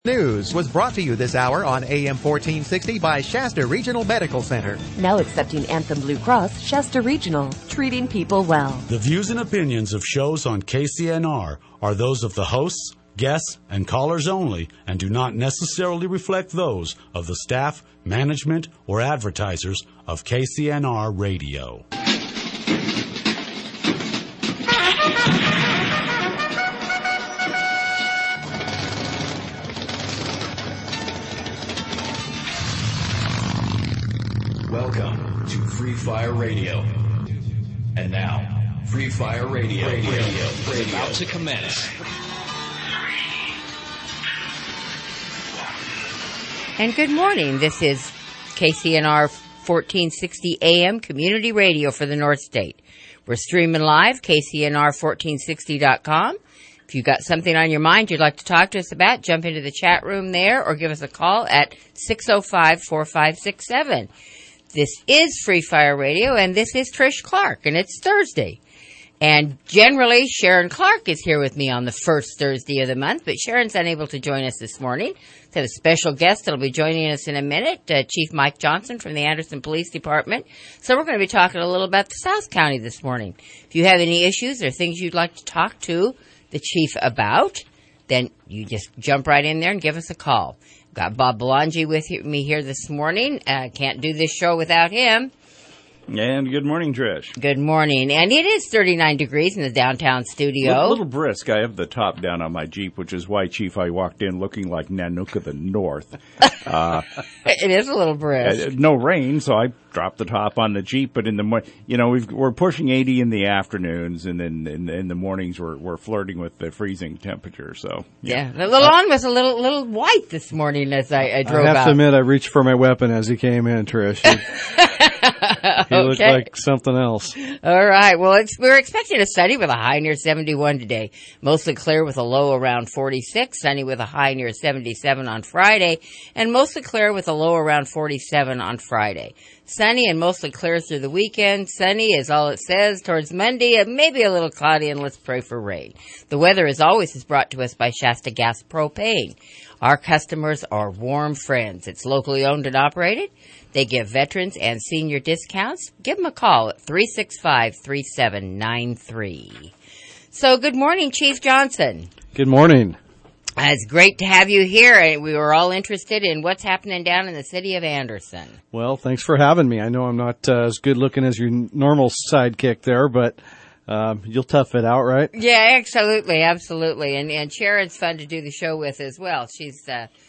News was brought to you this hour on AM 1460 by Shasta Regional Medical Center. Now accepting Anthem Blue Cross, Shasta Regional, treating people well. The views and opinions of shows on KCNR are those of the hosts, guests, and callers only and do not necessarily reflect those of the staff, management, or advertisers of KCNR Radio. Welcome to Free Fire Radio. And now, Free Fire Radio is about to commence. And good morning. This is KCNR 1460 AM Community Radio for the North State. We're streaming live, KCNR1460.com. If you've got something on your mind you'd like to talk to us about, jump into the chat room there or give us a call at 605-4567. This is Free Fire Radio, and this is Trish Clark, and it's Thursday. And generally, Sharon Clark is here with me on the first Thursday of the month, but Sharon's unable to join us this morning. We have a special guest that will be joining us in a minute, Chief Mike Johnson from the Anderson Police Department. So we're going to be talking a little about the South County this morning. If you have any issues or things you'd like to talk to the chief about, then you just jump right in there and give us a call. Got Bob Belangi with me here this morning. Can't do this show without him. And good morning, Trish. Good morning. And it is 39 degrees in the downtown studio. A little brisk. I have the top down on my Jeep, which is why, Chief, I walked in looking like Nanook of the North. It is a little brisk. No rain, so I dropped the top on the Jeep. But in the we're pushing 80 in the afternoons, and then in the mornings we're flirting with the freezing temperature. So yeah, the lawn was a little white this morning as I drove out. I have to admit, I reached for my weapon as he came in, Trish. He looked like something else. All right. Well, we're expecting a sunny with a high near 71 today. Mostly clear with a low around 46. Sunny with a high near 77 on Friday. And mostly clear with a low around 47 on Friday. Sunny and mostly clear through the weekend. Sunny is all it says. Towards Monday, maybe a little cloudy, and let's pray for rain. The weather, as always, is brought to us by Shasta Gas Propane. Our customers are warm friends. It's locally owned and operated. They give veterans and senior discounts. Give them a call at 365-3793. So good morning, Chief Johnson. Good morning. It's great to have you here. We were all interested in what's happening down in the city of Anderson. Well, thanks for having me. I know I'm not as good looking as your normal sidekick there, but you'll tough it out, right? Yeah, absolutely. And Sharon's fun to do the show with as well. She's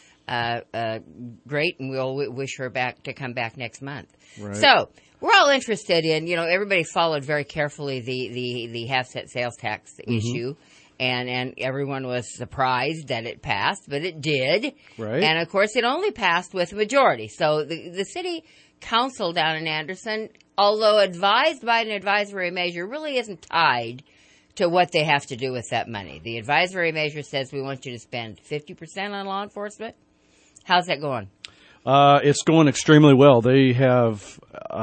great, and we'll wish her to come back next month. Right. So we're all interested in, everybody followed very carefully the half-cent sales tax issue, and everyone was surprised that it passed, but it did. Right. And of course, it only passed with a majority. So the city council down in Anderson, although advised by an advisory measure, really isn't tied to what they have to do with that money. The advisory measure says we want you to spend 50% on law enforcement. How's that going? It's going extremely well. They have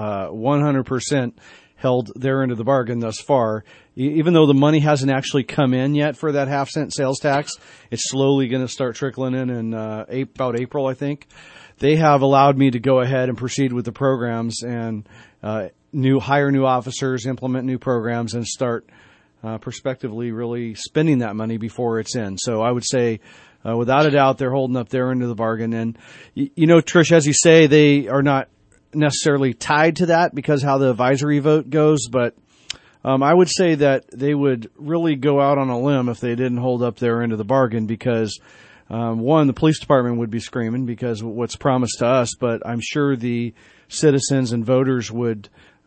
100% held their end of the bargain thus far. Even though the money hasn't actually come in yet for that half-cent sales tax, it's slowly going to start trickling in about April, I think. They have allowed me to go ahead and proceed with the programs and hire new officers, implement new programs, and start prospectively really spending that money before it's in. So I would say, without a doubt, they're holding up their end of the bargain. And, Trish, as you say, they are not necessarily tied to that because how the advisory vote goes. But I would say that they would really go out on a limb if they didn't hold up their end of the bargain because, one, the police department would be screaming because of what's promised to us. But I'm sure the citizens and voters would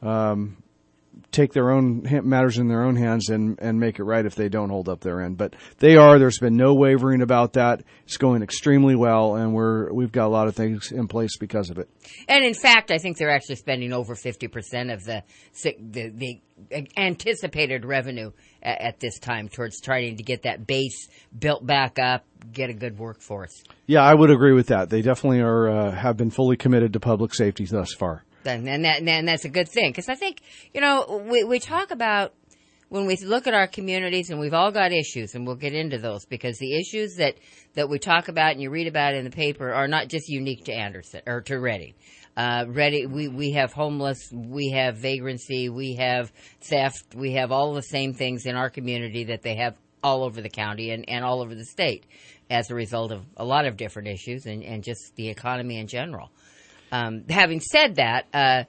take their own matters in their own hands and make it right if they don't hold up their end. But they are. There's been no wavering about that. It's going extremely well, and we've got a lot of things in place because of it. And in fact, I think they're actually spending over 50% of the anticipated revenue at this time towards trying to get that base built back up, get a good workforce. Yeah, I would agree with that. They definitely have been fully committed to public safety thus far. And that's a good thing because I think, we talk about when we look at our communities, and we've all got issues, and we'll get into those, because the issues that we talk about and you read about in the paper are not just unique to Anderson or to Reading. We have homeless, we have vagrancy, we have theft, we have all the same things in our community that they have all over the county and all over the state as a result of a lot of different issues and just the economy in general. Having said that,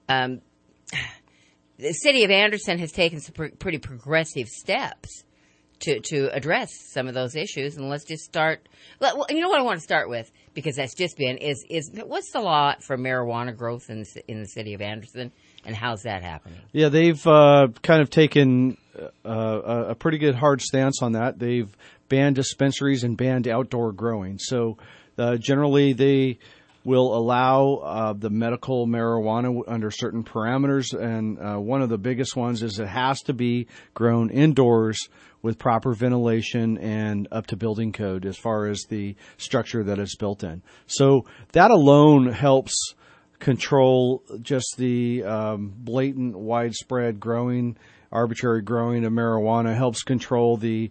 the city of Anderson has taken some pretty progressive steps to address some of those issues. And let's just start. Well, you know what I want to start with, because that's just been is what's the law for marijuana growth in the city of Anderson, and how's that happening? Yeah, they've kind of taken a pretty good hard stance on that. They've banned dispensaries and banned outdoor growing. So generally they will allow the medical marijuana under certain parameters, and one of the biggest ones is it has to be grown indoors with proper ventilation and up to building code as far as the structure that it's built in. So that alone helps control just the blatant, widespread growing, arbitrary growing of marijuana, helps control the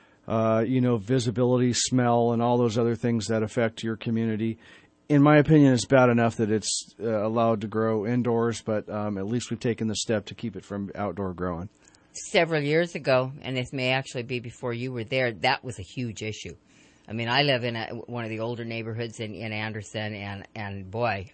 visibility, smell, and all those other things that affect your community. In my opinion, it's bad enough that it's allowed to grow indoors, but at least we've taken the step to keep it from outdoor growing. Several years ago, and this may actually be before you were there, that was a huge issue. I mean, I live in one of the older neighborhoods in Anderson, and boy,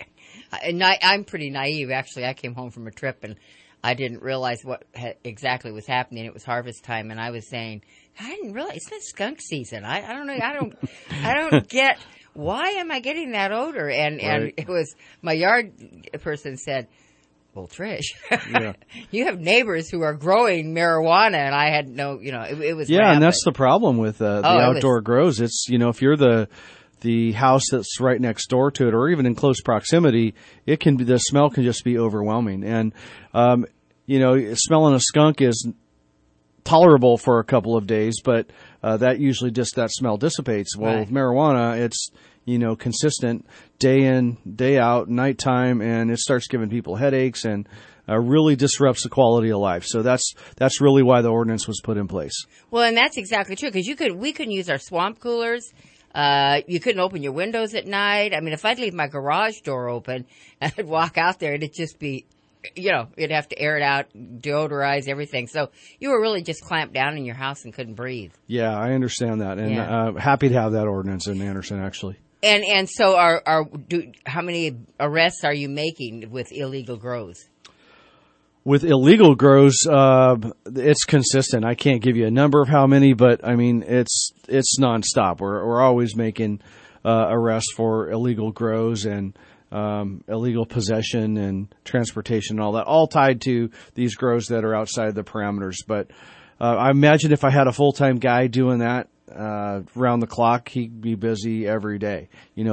I'm pretty naive. Actually, I came home from a trip, and I didn't realize what exactly was happening. It was harvest time, and I was saying, I didn't realize it's not skunk season. I don't know. I don't get. Why am I getting that odor? And it was, my yard person said, well, Trish, yeah. You have neighbors who are growing marijuana, and I had no, it was rampant. And that's the problem with the outdoor grows. It's, if you're the house that's right next door to it, or even in close proximity, the smell can just be overwhelming. And, smelling a skunk is tolerable for a couple of days, but that usually that smell dissipates. Well, with marijuana, it's consistent day in, day out, nighttime, and it starts giving people headaches and really disrupts the quality of life. So that's really why the ordinance was put in place. Well, and that's exactly true, because we couldn't use our swamp coolers. You couldn't open your windows at night. I mean, if I'd leave my garage door open and I'd walk out there, it'd just be, you'd have to air it out, deodorize everything. So you were really just clamped down in your house and couldn't breathe. Yeah, I understand that, and happy to have that ordinance in Anderson, actually. And so how many arrests are you making with illegal grows? With illegal grows, it's consistent. I can't give you a number of how many, but I mean it's nonstop. We're always making arrests for illegal grows and illegal possession and transportation and all that, all tied to these grows that are outside the parameters. But I imagine if I had a full-time guy doing that round the clock, he'd be busy every day.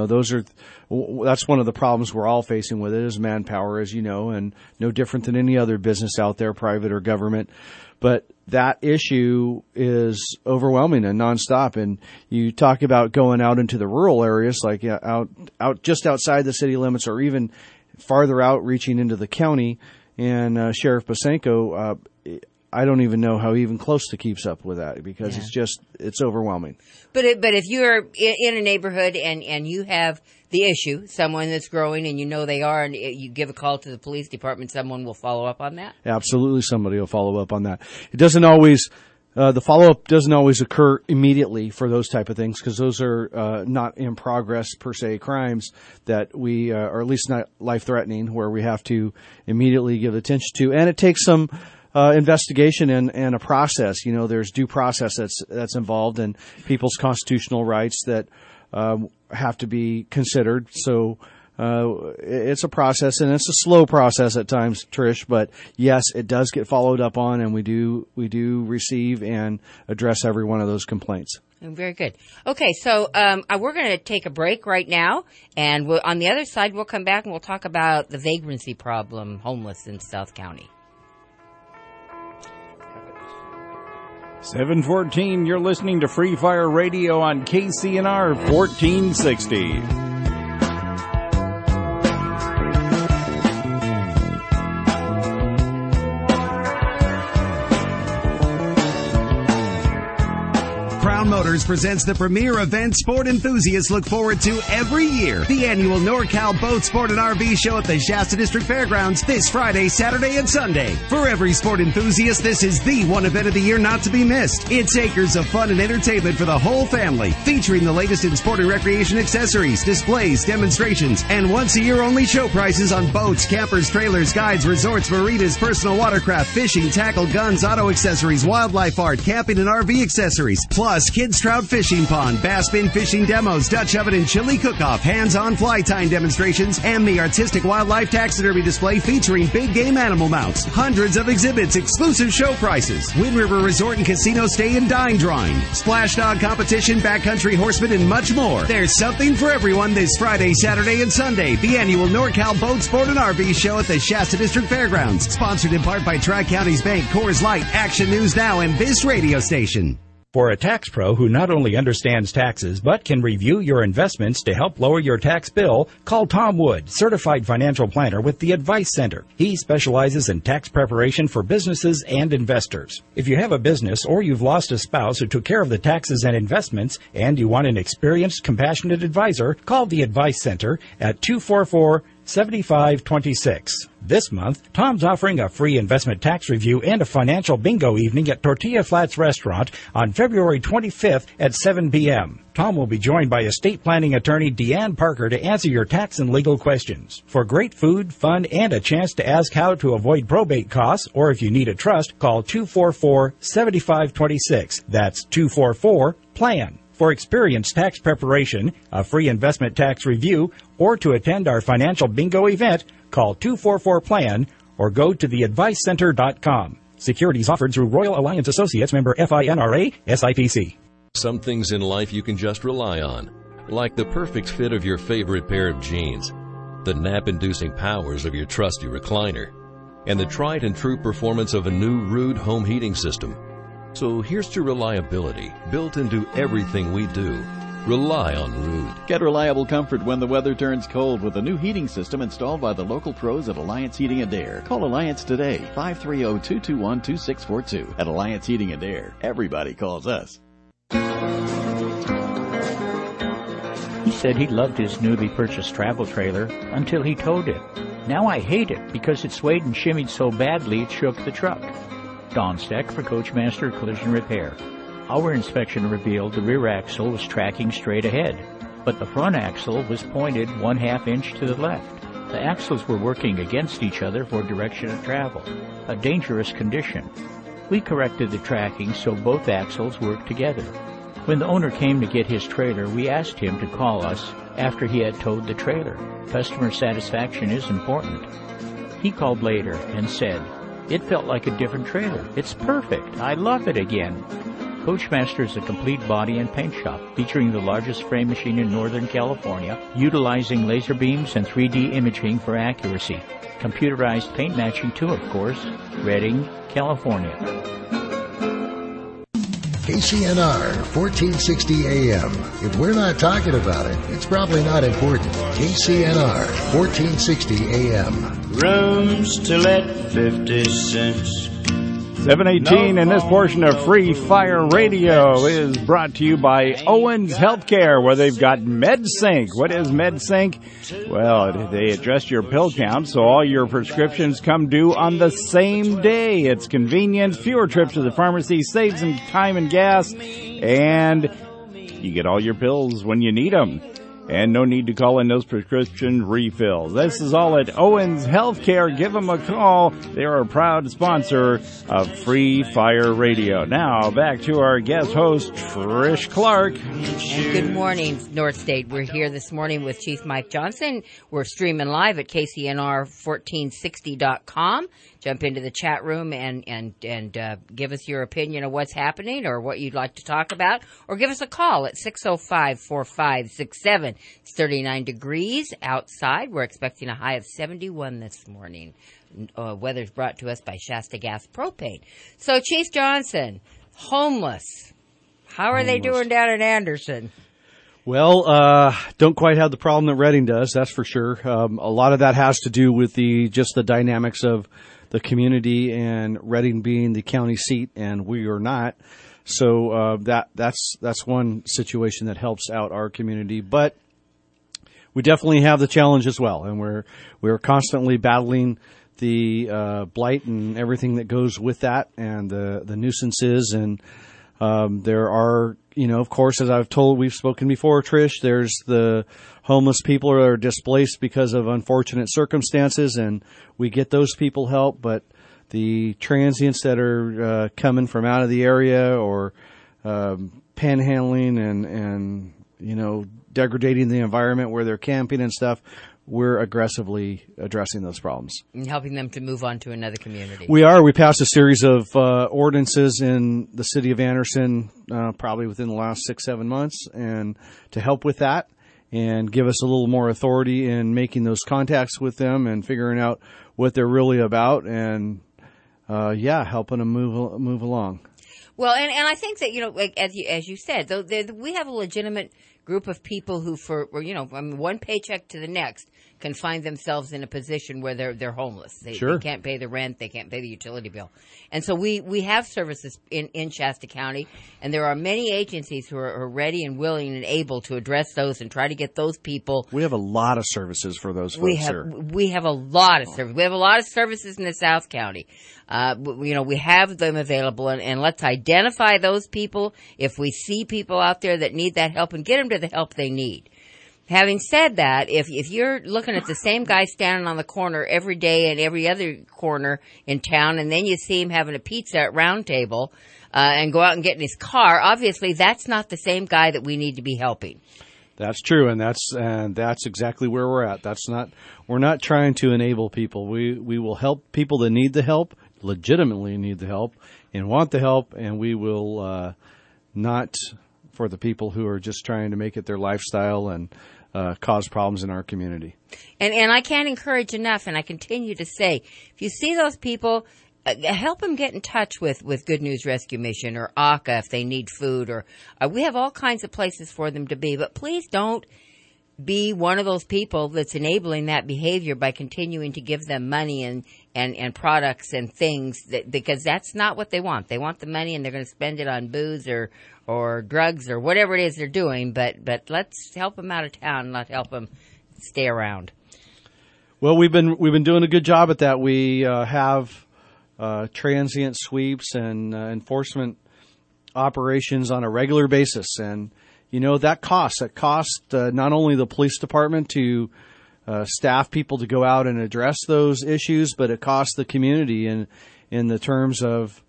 That's one of the problems we're all facing with it, is manpower, as you know, and no different than any other business out there, private or government. But that issue is overwhelming and nonstop. And you talk about going out into the rural areas, like out just outside the city limits, or even farther out, reaching into the county. And Sheriff Bosenko, I don't even know how even close to keeps up with that, because it's overwhelming. But if you're in a neighborhood and you have the issue, someone that's growing and they are, and you give a call to the police department, someone will follow up on that? Absolutely, somebody will follow up on that. It doesn't always, the follow-up doesn't always occur immediately for those type of things, because those are not in progress per se crimes that we, or at least not life-threatening, where we have to immediately give attention to. And it takes some investigation and a process. There's due process that's involved, and people's constitutional rights that have to be considered. So it's a process, and it's a slow process at times, Trish. But yes, it does get followed up on, and we do receive and address every one of those complaints. Very good. Okay, so we're going to take a break right now, and on the other side, we'll come back and we'll talk about the vagrancy problem, homeless in South County. 7:14, you're listening to Free Fire Radio on KCNR 1460. Motors presents the premier event sport enthusiasts look forward to every year. The annual NorCal Boat Sport and RV Show at the Shasta District Fairgrounds this Friday, Saturday, and Sunday. For every sport enthusiast, this is the one event of the year not to be missed. It's acres of fun and entertainment for the whole family, featuring the latest in sport and recreation accessories, displays, demonstrations, and once-a-year only show prices on boats, campers, trailers, guides, resorts, marinas, personal watercraft, fishing, tackle, guns, auto accessories, wildlife art, camping, and RV accessories. Plus, kids trout fishing pond, bass bin fishing demos, Dutch oven and chili cook-off, hands-on fly tying demonstrations, and the artistic wildlife taxidermy display featuring big game animal mounts. Hundreds of exhibits, exclusive show prices, Wind River Resort and Casino stay and dine drawing, splash dog competition, backcountry horsemen, and much more. There's something for everyone this Friday, Saturday, and Sunday. The annual NorCal Boat Sport and RV Show at the Shasta District Fairgrounds. Sponsored in part by Tri-Counties Bank, Coors Light, Action News Now, and this radio station. For a tax pro who not only understands taxes but can review your investments to help lower your tax bill, call Tom Wood, certified financial planner with the Advice Center. He specializes in tax preparation for businesses and investors. If you have a business or you've lost a spouse who took care of the taxes and investments and you want an experienced, compassionate advisor, call the Advice Center at 244-7526. This month, Tom's offering a free investment tax review and a financial bingo evening at Tortilla Flats Restaurant on February 25th at 7 p.m. Tom will be joined by estate planning attorney Deanne Parker to answer your tax and legal questions. For great food, fun, and a chance to ask how to avoid probate costs, or if you need a trust, call 244-7526. That's 244-PLAN. For experienced tax preparation, a free investment tax review, or to attend our financial bingo event, call 244-PLAN or go to theadvicecenter.com. Securities offered through Royal Alliance Associates, member FINRA, SIPC. Some things in life you can just rely on, like the perfect fit of your favorite pair of jeans, the nap-inducing powers of your trusty recliner, and the tried and true performance of a new Ruud home heating system. So here's to reliability, built into everything we do. Rely on Ruud. Get reliable comfort when the weather turns cold with a new heating system installed by the local pros at Alliance Heating and Air. Call Alliance today, 530-221-2642. At Alliance Heating and Air, everybody calls us. He said he loved his newly purchased travel trailer until he towed it. Now I hate it because it swayed and shimmied so badly it shook the truck. Don Steck for Coachmaster Collision Repair. Our inspection revealed the rear axle was tracking straight ahead, but the front axle was pointed 1/2 inch to the left. The axles were working against each other for direction of travel, a dangerous condition. We corrected the tracking so both axles worked together. When the owner came to get his trailer, we asked him to call us after he had towed the trailer. Customer satisfaction is important. He called later and said, "It felt like a different trailer. It's perfect. I love it again." Coachmaster is a complete body and paint shop featuring the largest frame machine in Northern California, utilizing laser beams and 3D imaging for accuracy. Computerized paint matching too, of course. Redding, California. KCNR 1460 AM. If we're not talking about it, it's probably not important. KCNR 1460 AM. Rooms to let 50 cents. 7:18, and this portion of Free Fire Radio is brought to you by Owens Healthcare, where they've got MedSync. What is MedSync? Well, they adjust your pill count, so all your prescriptions come due on the same day. It's convenient, fewer trips to the pharmacy, saves some time and gas, and you get all your pills when you need them. And no need to call in those prescription refills. This is all at Owens Healthcare. Give them a call. They are a proud sponsor of Free Fire Radio. Now, back to our guest host, Trish Clark. And good morning, North State. We're here this morning with Chief Mike Johnson. We're streaming live at KCNR1460.com. Jump into the chat room and give us your opinion of what's happening or what you'd like to talk about, or give us a call at 605-4567. It's 39 degrees outside. We're expecting a high of 71 this morning. Weather's brought to us by Shasta Gas Propane. So, Chief Johnson, homeless. How are they doing down in Anderson? Well, don't quite have the problem that Redding does, that's for sure. A lot of that has to do with just the dynamics of the community and Redding being the county seat, and we are not. So that's one situation that helps out our community. But we definitely have the challenge as well, and we're constantly battling the blight and everything that goes with that, and the nuisances. And there are, of course, as we've spoken before, Trish, there's the homeless people that are displaced because of unfortunate circumstances, and we get those people help. But the transients that are coming from out of the area or panhandling and degrading the environment where they're camping and stuff, we're aggressively addressing those problems. And helping them to move on to another community. We are. We passed a series of ordinances in the city of Anderson probably within the last 6-7 months, and to help with that and give us a little more authority in making those contacts with them and figuring out what they're really about, and helping them move along. Well, and I think that, like as you said, we have a legitimate group of people who, one paycheck to the next, can find themselves in a position where they're homeless. They can't pay the rent, they can't pay the utility bill. And so we have services in Shasta County, and there are many agencies who are ready and willing and able to address those and try to get those people. We have a lot of services for those folks here. We have a lot of services. We have a lot of services in the South County. We have them available, and let's identify those people if we see people out there that need that help, and get them to the help they need. Having said that, if you're looking at the same guy standing on the corner every day and every other corner in town, and then you see him having a pizza at Round Table and go out and get in his car, obviously that's not the same guy that we need to be helping. That's true, and that's exactly where we're at. We're not trying to enable people. We will help people that need the help, legitimately need the help, and want the help, and we will not for the people who are just trying to make it their lifestyle and cause problems in our community. And I can't encourage enough, and I continue to say, if you see those people, help them get in touch with Good News Rescue Mission or ACA if they need food, or we have all kinds of places for them to be. But please don't be one of those people that's enabling that behavior by continuing to give them money and products and things, because that's not what they want. They want the money, and they're going to spend it on booze or drugs or whatever it is they're doing. But let's help them out of town, not help them stay around. Well, we've been doing a good job at that. We have transient sweeps and enforcement operations on a regular basis, and that costs. It costs not only the police department to staff people to go out and address those issues, but it costs the community in the terms of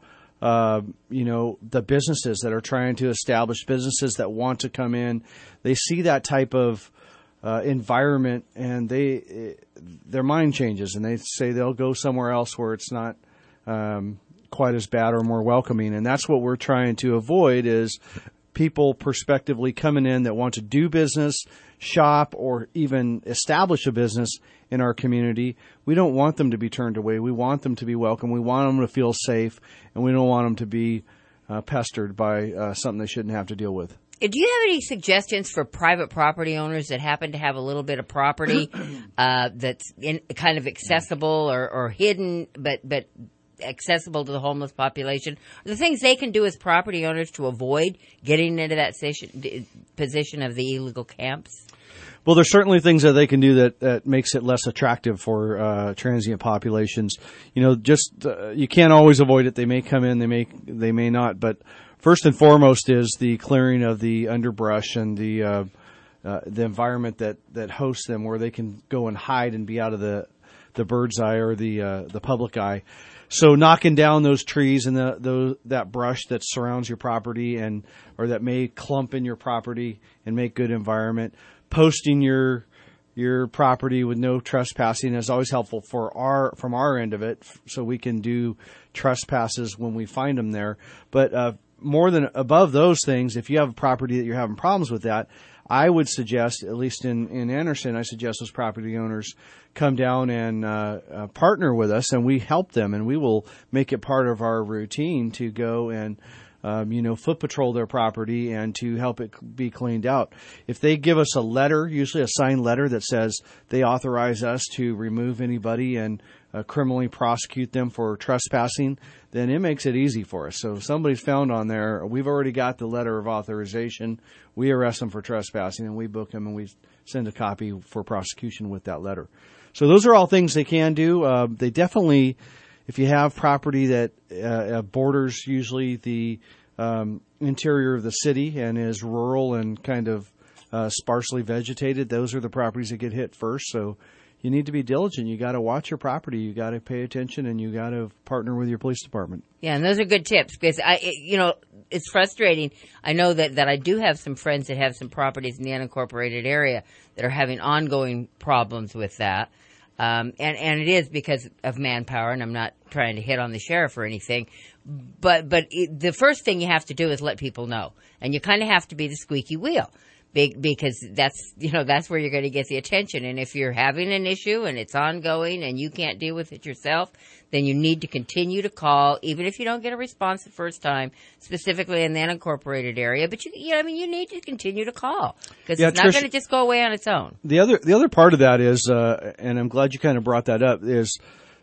the businesses that are trying to establish, businesses that want to come in. They see that type of environment, and their mind changes, and they say they'll go somewhere else where it's not quite as bad or more welcoming. And that's what we're trying to avoid, is people prospectively coming in that want to do business, shop, or even establish a business in our community. We don't want them to be turned away. We want them to be welcome. We want them to feel safe, and we don't want them to be pestered by something they shouldn't have to deal with. Do you have any suggestions for private property owners that happen to have a little bit of property that's kind of accessible or hidden, but accessible to the homeless population? The things they can do as property owners to avoid getting into that position of the illegal camps? Well, there's certainly things that they can do that makes it less attractive for transient populations. You can't always avoid it. They may come in, they may not. But first and foremost is the clearing of the underbrush and the environment that hosts them, where they can go and hide and be out of the bird's eye or the public eye. So knocking down those trees and that brush that surrounds your property or that may clump in your property and make good environment. Posting your property with no trespassing is always helpful from our end of it, so we can do trespasses when we find them there. But more than above those things, if you have a property that you're having problems with that, I would suggest, at least in Anderson, I suggest those property owners come down and partner with us, and we help them, and we will make it part of our routine to go and foot patrol their property and to help it be cleaned out. If they give us a letter, usually a signed letter that says they authorize us to remove anybody and criminally prosecute them for trespassing, then it makes it easy for us. So if somebody's found on there, we've already got the letter of authorization. We arrest them for trespassing, and we book them, and we send a copy for prosecution with that letter. So those are all things they can do. They definitely, if you have property that borders usually the interior of the city and is rural and kind of sparsely vegetated, those are the properties that get hit first. So you need to be diligent. You got to watch your property. You got to pay attention, and you got to partner with your police department. Yeah, and those are good tips because it's frustrating. I know that I do have some friends that have some properties in the unincorporated area that are having ongoing problems with that. And it is because of manpower, and I'm not trying to hit on the sheriff or anything. But the first thing you have to do is let people know, and you kind of have to be the squeaky wheel. Because that's where you're going to get the attention. And if you're having an issue and it's ongoing and you can't deal with it yourself, then you need to continue to call, even if you don't get a response the first time, specifically in the unincorporated area. But you need to continue to call because it's not going to just go away on its own. The other part of that is, and I'm glad you kind of brought that up, is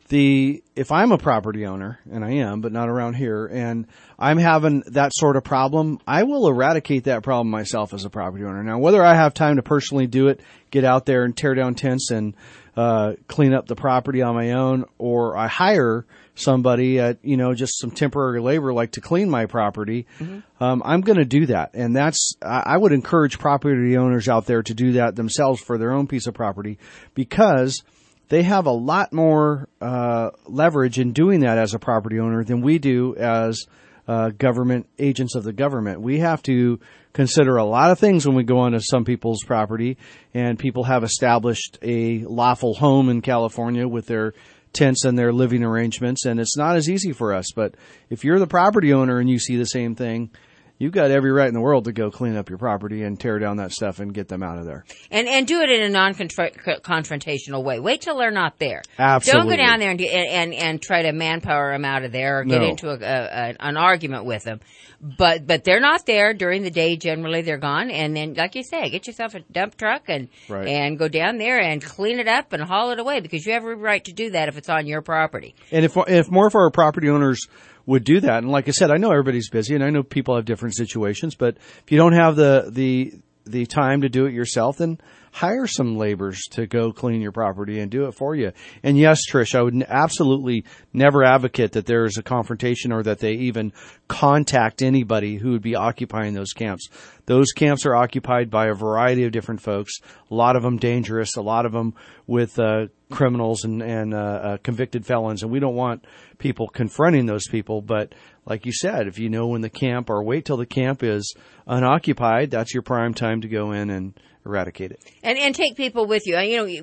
if I'm a property owner, and I am, but not around here, and I'm having that sort of problem, I will eradicate that problem myself as a property owner. Now, whether I have time to personally do it, get out there and tear down tents and clean up the property on my own, or I hire somebody at, just some temporary labor like to clean my property, I'm going to do that. And I would encourage property owners out there to do that themselves for their own piece of property, because they have a lot more leverage in doing that as a property owner than we do as government agents of the government. We have to consider a lot of things when we go onto some people's property, and people have established a lawful home in California with their tents and their living arrangements, and it's not as easy for us. But if you're the property owner and you see the same thing, you've got every right in the world to go clean up your property and tear down that stuff and get them out of there. And do it in a non-confrontational way. Wait till they're not there. Absolutely. Don't go down there and try to manpower them out of there or get into an argument with them. But they're not there during the day. Generally, they're gone. And then, like you say, get yourself a dump truck and go down there and clean it up and haul it away, because you have a right to do that if it's on your property. And if more of our property owners would do that, and like I said, I know everybody's busy, and I know people have different situations, but if you don't have the time to do it yourself, then hire some laborers to go clean your property and do it for you. And yes, Trish, I would absolutely never advocate that there is a confrontation or that they even contact anybody who would be occupying those camps. Those camps are occupied by a variety of different folks, a lot of them dangerous, a lot of them with criminals and convicted felons, and we don't want people confronting those people. But like you said, if you know when the camp, or wait till the camp is unoccupied, that's your prime time to go in and eradicate it. And take people with you.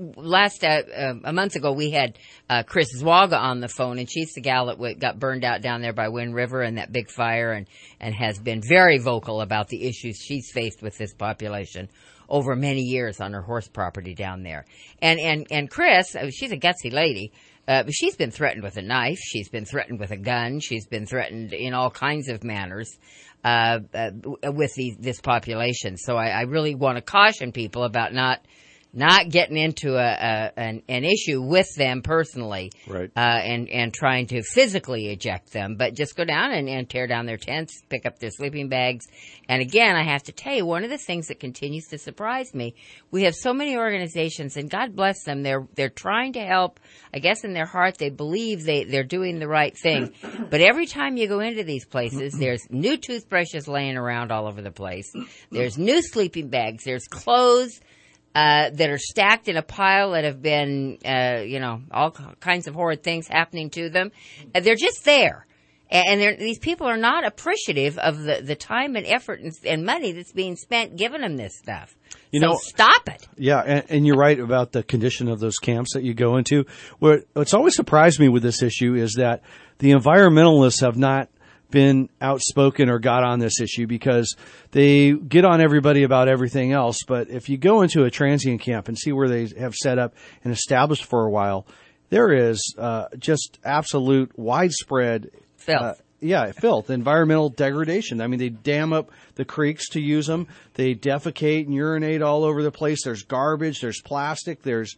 A month ago we had Chris Zwaga on the phone, and she's the gal that got burned out down there by Wind River and that big fire, and has been very vocal about the issues she's faced with this population over many years on her horse property down there. And Chris, she's a gutsy lady. But she's been threatened with a knife. She's been threatened with a gun. She's been threatened in all kinds of manners with this population. So I really want to caution people about not getting into an issue with them personally, right? And trying to physically eject them, but just go down and tear down their tents, pick up their sleeping bags. And again, I have to tell you, one of the things that continues to surprise me, we have so many organizations, and God bless them, they're trying to help. I guess in their heart they believe they're doing the right thing. But every time you go into these places, there's new toothbrushes laying around all over the place. There's new sleeping bags. There's clothes that are stacked in a pile that have been, all kinds of horrid things happening to them. They're just there. And these people are not appreciative of the time and effort and money that's being spent giving them this stuff. So stop it. Yeah, and you're right about the condition of those camps that you go into. What's always surprised me with this issue is that the environmentalists have not been outspoken or got on this issue, because they get on everybody about everything else. But if you go into a transient camp and see where they have set up and established for a while, there is just absolute widespread filth. Filth, environmental degradation. I mean, they dam up the creeks to use them. They defecate and urinate all over the place. There's garbage. There's plastic. There's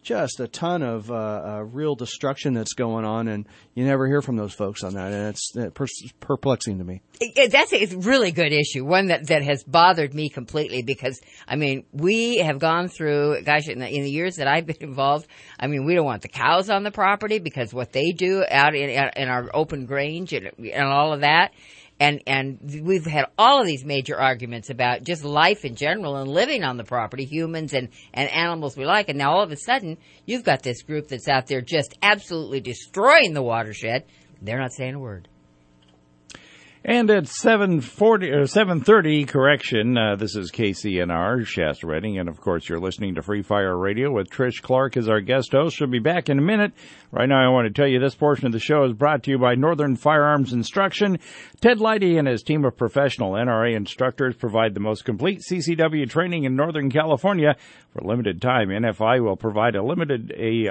just a ton of real destruction that's going on, and you never hear from those folks on that, and it's perplexing to me. That's a really good issue, one that has bothered me completely because, I mean, we have gone through, gosh, in the years that I've been involved, I mean, we don't want the cows on the property because what they do out in our open grange and all of that. And we've had all of these major arguments about just life in general and living on the property, humans and animals we like. And now all of a sudden, you've got this group that's out there just absolutely destroying the watershed. They're not saying a word. And at 7:30, correction, this is KCNR, Shasta Redding, and of course you're listening to Free Fire Radio with Trish Clark as our guest host. She'll be back in a minute. Right now I want to tell you this portion of the show is brought to you by Northern Firearms Instruction. Ted Leidy and his team of professional NRA instructors provide the most complete CCW training in Northern California. For a limited time, NFI will provide for a limited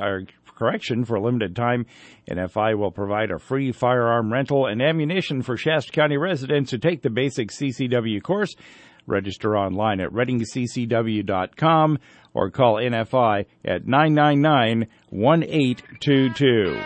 time, NFI will provide a free firearm rental and ammunition for Shasta County residents who take the basic CCW course. Register online at reddingccw.com or call NFI at 999-1822.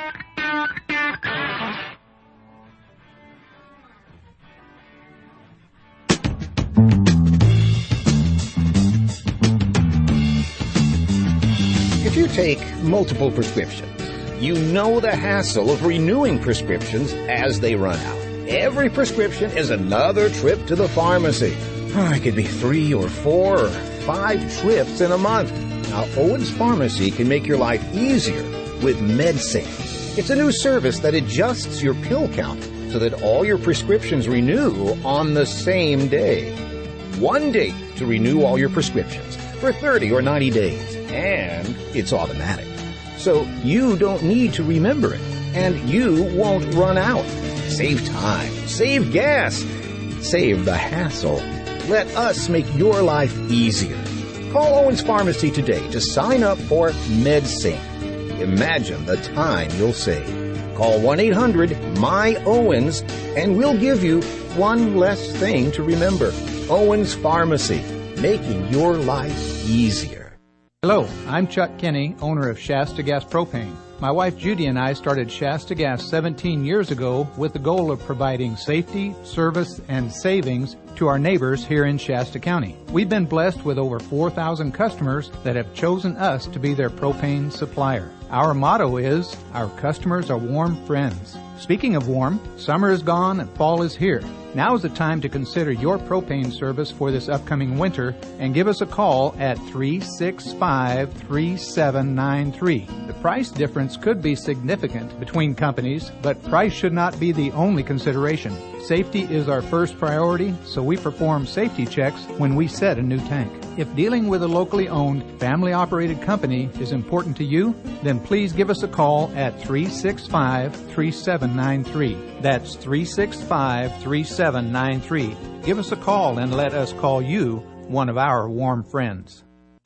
If you take multiple prescriptions, you know the hassle of renewing prescriptions as they run out. Every prescription is another trip to the pharmacy. It could be 3 or 4 or 5 trips in a month. Now, Owens Pharmacy can make your life easier with MedSync. It's a new service that adjusts your pill count so that all your prescriptions renew on the same day. One date to renew all your prescriptions for 30 or 90 days. And it's automatic. So you don't need to remember it. And you won't run out. Save time. Save gas. Save the hassle. Let us make your life easier. Call Owens Pharmacy today to sign up for MedSync. Imagine the time you'll save. Call 1-800-MY-OWENS and we'll give you one less thing to remember. Owens Pharmacy, making your life easier. Hello, I'm Chuck Kinney, owner of Shasta Gas Propane. My wife Judy and I started Shasta Gas 17 years ago with the goal of providing safety, service, and savings to our neighbors here in Shasta County. We've been blessed with over 4,000 customers that have chosen us to be their propane supplier. Our motto is, our customers are warm friends. Speaking of warm, summer is gone and fall is here. Now is the time to consider your propane service for this upcoming winter and give us a call at 365-3793. The price difference could be significant between companies, but price should not be the only consideration. Safety is our first priority, so we perform safety checks when we set a new tank. If dealing with a locally owned, family-operated company is important to you, then please give us a call at 365-3793. That's 365-3793. Give us a call and let us call you one of our warm friends.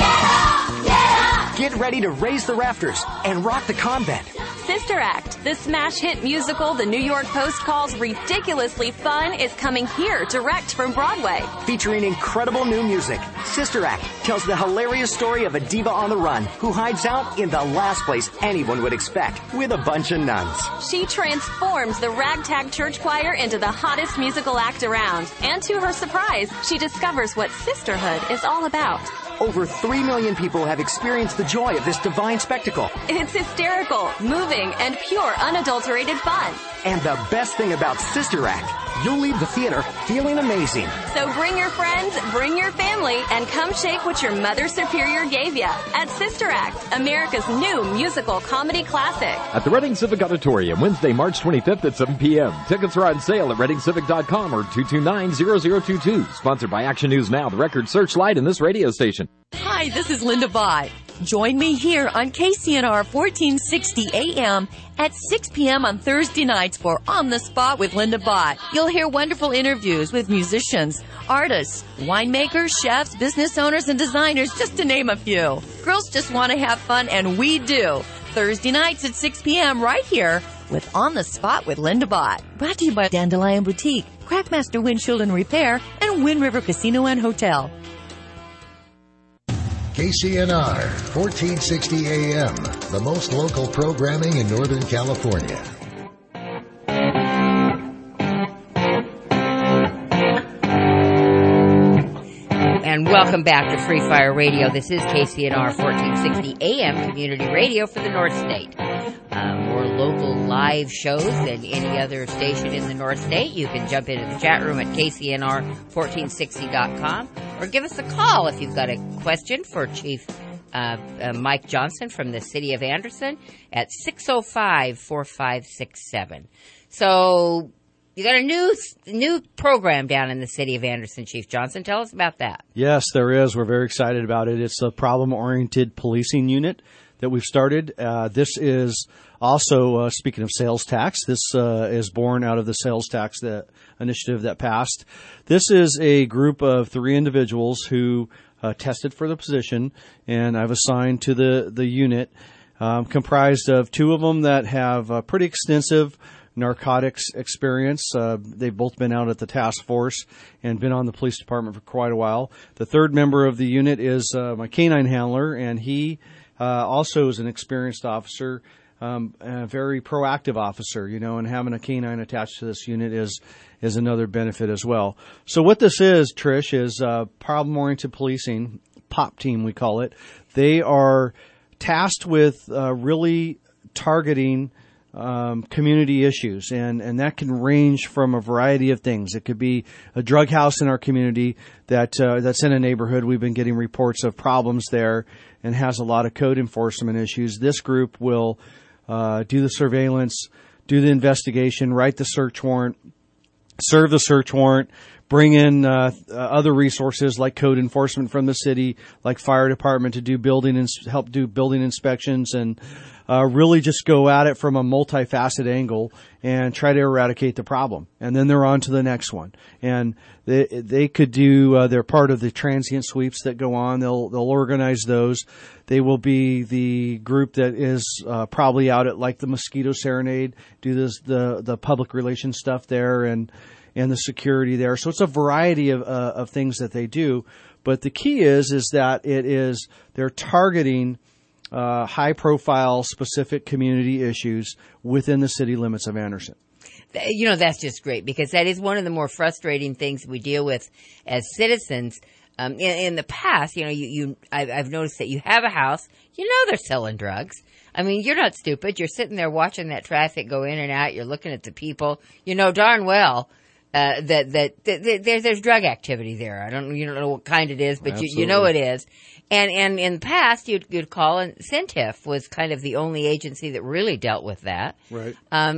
Get ready to raise the rafters and rock the convent. Sister Act, the smash hit musical the New York Post calls ridiculously fun, is coming here direct from Broadway. Featuring incredible new music, Sister Act tells the hilarious story of a diva on the run who hides out in the last place anyone would expect, with a bunch of nuns. She transforms the ragtag church choir into the hottest musical act around. And to her surprise, she discovers what sisterhood is all about. Over 3 million people have experienced the joy of this divine spectacle. It's hysterical, moving, and pure unadulterated fun. And the best thing about Sister Act, you'll leave the theater feeling amazing. So bring your friends, bring your family, and come shake what your Mother Superior gave you at Sister Act, America's new musical comedy classic. At the Redding Civic Auditorium, Wednesday, March 25th at 7 p.m. Tickets are on sale at reddingcivic.com or 229-0022. Sponsored by Action News Now, the Record Searchlight, and this radio station. Hi, this is Linda Bott. Join me here on KCNR 1460 AM at 6 p.m. on Thursday nights for On the Spot with Linda Bott. You'll hear wonderful interviews with musicians, artists, winemakers, chefs, business owners, and designers, just to name a few. Girls just want to have fun, and we do. Thursday nights at 6 p.m. right here with On the Spot with Linda Bott. Brought to you by Dandelion Boutique, Crackmaster Windshield and Repair, and Wind River Casino and Hotel. KCNR, 1460 AM, the most local programming in Northern California. And welcome back to Free Fire Radio. This is KCNR 1460 AM Community Radio for the North State. More local live shows than any other station in the North State. You can jump into the chat room at KCNR1460.com or give us a call if you've got a question for Chief Mike Johnson from the City of Anderson at 605-4567. So you got a new program down in the City of Anderson, Chief Johnson. Tell us about that. Yes, there is. We're very excited about it. It's a problem-oriented policing unit that we've started. This is also, speaking of sales tax, this is born out of the sales tax initiative that passed. This is a group of 3 individuals who tested for the position, and I've assigned to the unit, comprised of 2 of them that have pretty extensive narcotics experience. They've both been out at the task force and been on the police department for quite a while. The 3rd member of the unit is my canine handler, and he also is an experienced officer, a very proactive officer, and having a canine attached to this unit is another benefit as well. So what this is, Trish, is problem-oriented policing, POP team we call it. They are tasked with really targeting community issues, and that can range from a variety of things. It could be a drug house in our community that's in a neighborhood. We've been getting reports of problems there and has a lot of code enforcement issues. This group will do the surveillance, do the investigation, write the search warrant, serve the search warrant, bring in other resources like code enforcement from the city, like fire department to do help do building inspections, and really just go at it from a multifaceted angle and try to eradicate the problem. And then they're on to the next one. And they could do, they're part of the transient sweeps that go on. They'll organize those. They will be the group that is probably out at like the Mosquito Serenade, do the public relations stuff there and the security there. So it's a variety of things that they do. But the key is that they're targeting high-profile, specific community issues within the city limits of Anderson. That's just great, because that is one of the more frustrating things we deal with as citizens. In the past, I've noticed that you have a house, they're selling drugs. I mean, you're not stupid. You're sitting there watching that traffic go in and out. You're looking at the people. You know darn well that there's drug activity there. You don't know what kind it is, but you know it is. And in the past, you'd call, and CENTIF was kind of the only agency that really dealt with that. Right. And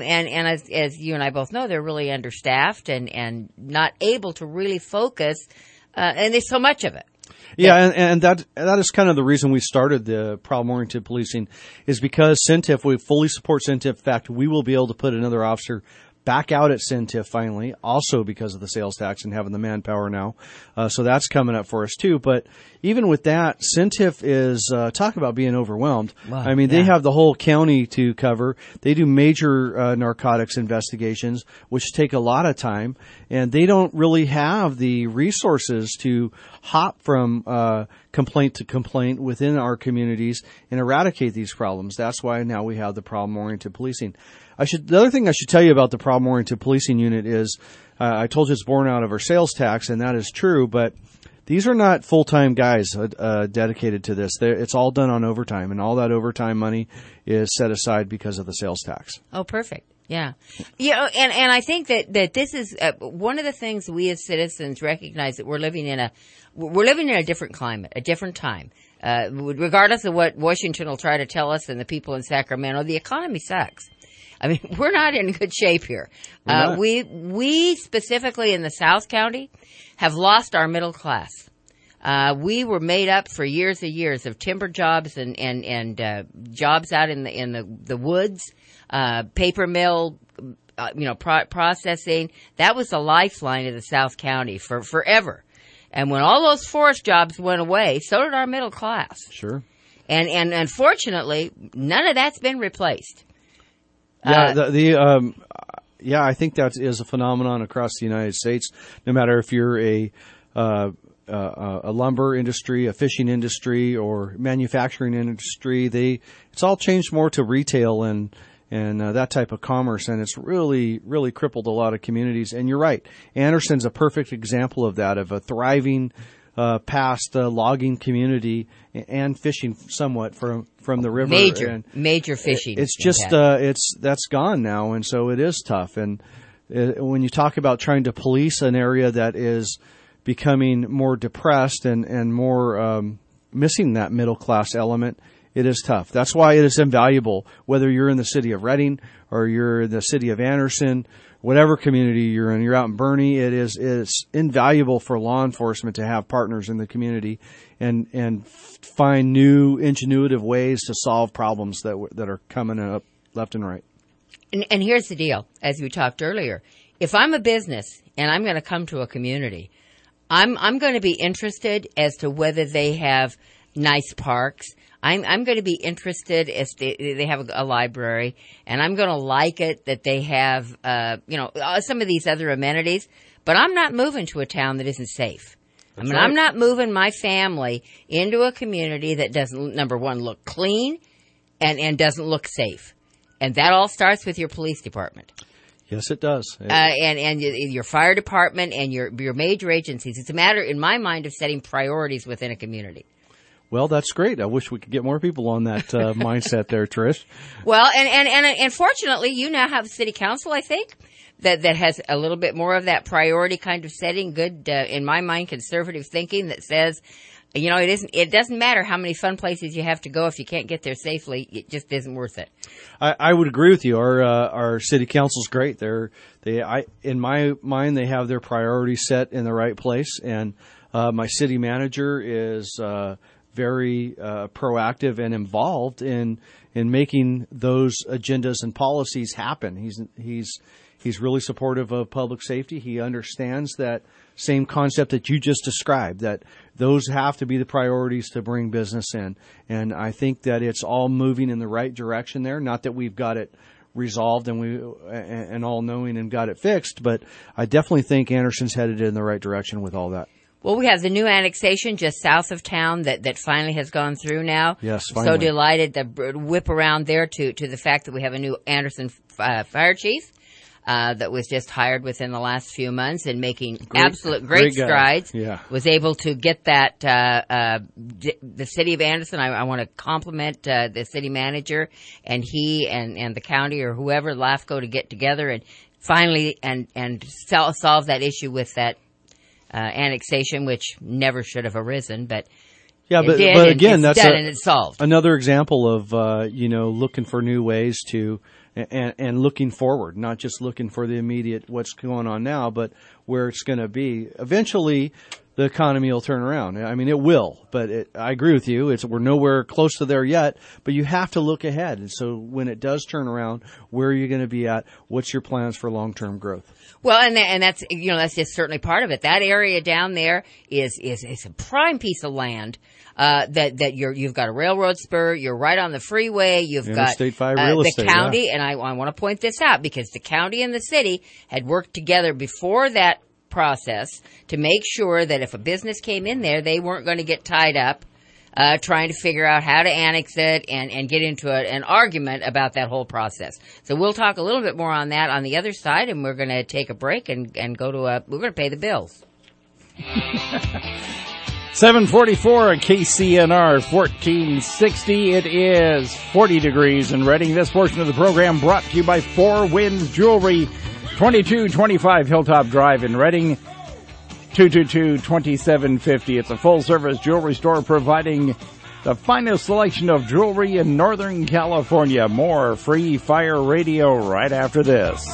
as you and I both know, they're really understaffed and not able to really focus. And there's so much of it. Yeah, and that is kind of the reason we started the problem-oriented policing, is because CENTIF, we fully support CENTIF. In fact, we will be able to put another officer back out at CENTIF finally, also because of the sales tax and having the manpower now. So that's coming up for us too. But even with that, CENTIF is, talk about being overwhelmed. Wow, I mean, they have the whole county to cover. They do major narcotics investigations, which take a lot of time, and they don't really have the resources to hop from complaint to complaint within our communities and eradicate these problems. That's why now we have the problem-oriented policing. The other thing I should tell you about the problem-oriented policing unit is, I told you it's born out of our sales tax, and that is true, but these are not full-time guys dedicated to this. It's all done on overtime, and all that overtime money is set aside because of the sales tax. Oh, perfect. Yeah. And I think that this is one of the things we as citizens recognize, that we're living in a different climate, a different time. Regardless of what Washington will try to tell us and the people in Sacramento, the economy sucks. I mean, we're not in good shape here. We specifically in the South County have lost our middle class. We were made up for years and years of timber jobs and jobs out in the woods, paper mill, processing. That was the lifeline of the South County for forever. And when all those forest jobs went away, so did our middle class. Sure. And unfortunately, none of that's been replaced. I think that is a phenomenon across the United States. No matter if you're a a lumber industry, a fishing industry, or manufacturing industry. It's all changed more to retail and that type of commerce, and it's really, really crippled a lot of communities. And you're right, Anderson's a perfect example of that, of a thriving past logging community and fishing somewhat from the river. Major fishing. It's just that's gone now, and so it is tough. And when you talk about trying to police an area that is becoming more depressed and more missing that middle class element, it is tough. That's why it is invaluable, whether you're in the city of Reading or you're in the city of Anderson, whatever community you're in, you're out in Bernie, it's invaluable for law enforcement to have partners in the community and find new ingenuitive ways to solve problems that are coming up left and right. And here's the deal, as we talked earlier. If I'm a business and I'm going to come to a community, I'm going to be interested as to whether they have nice parks. I'm going to be interested if they have a library, and I'm going to like it that they have, some of these other amenities. But I'm not moving to a town that isn't safe. That's right. I'm not moving my family into a community that doesn't, number one, look clean and doesn't look safe. And that all starts with your police department. Yes, it does. And your fire department and your major agencies. It's a matter, in my mind, of setting priorities within a community. Well, that's great. I wish we could get more people on that mindset there, Trish. Well, and fortunately, you now have a city council, I think, that has a little bit more of that priority kind of setting. Good, in my mind, conservative thinking that says, it doesn't matter how many fun places you have to go if you can't get there safely. It just isn't worth it. I would agree with you. Our city council's great. In my mind, they have their priorities set in the right place, and my city manager is very proactive and involved in making those agendas and policies happen. He's really supportive of public safety. He understands that same concept that you just described, that those have to be the priorities to bring business in. And I think that it's all moving in the right direction there. Not that we've got it resolved and all knowing and got it fixed, but I definitely think Anderson's headed in the right direction with all that. Well, we have the new annexation just south of town that finally has gone through now. Yes, finally. So delighted to whip around there to the fact that we have a new Anderson fire chief that was just hired within the last few months and making great strides. Yeah. Was able to get that the city of Anderson. I want to compliment the city manager and he and the county or whoever, LAFCO, to get together and finally and solve that issue with that annexation, which never should have arisen, but but again, that's and it's solved. Another example of looking for new ways to and looking forward, not just looking for the immediate what's going on now, but where it's going to be. Eventually, the economy will turn around. I mean, it will, but I agree with you. We're nowhere close to there yet, but you have to look ahead. And so when it does turn around, where are you going to be at? What's your plans for long-term growth? Well, and that's that's just certainly part of it. That area down there is a prime piece of land. That you've got a railroad spur, you're right on the freeway, you've got Interstate 5 real estate, the county, yeah. And I want to point this out because the county and the city had worked together before that process to make sure that if a business came in there, they weren't going to get tied up trying to figure out how to annex it and get into an argument about that whole process. So we'll talk a little bit more on that on the other side, and we're going to take a break and go to we're going to pay the bills. 744 at KCNR 1460. It is 40 degrees in Reading. This portion of the program brought to you by Four Winds Jewelry, 2225 Hilltop Drive in Reading, 222-2750. It's a full-service jewelry store providing the finest selection of jewelry in Northern California. More Free Fire Radio right after this.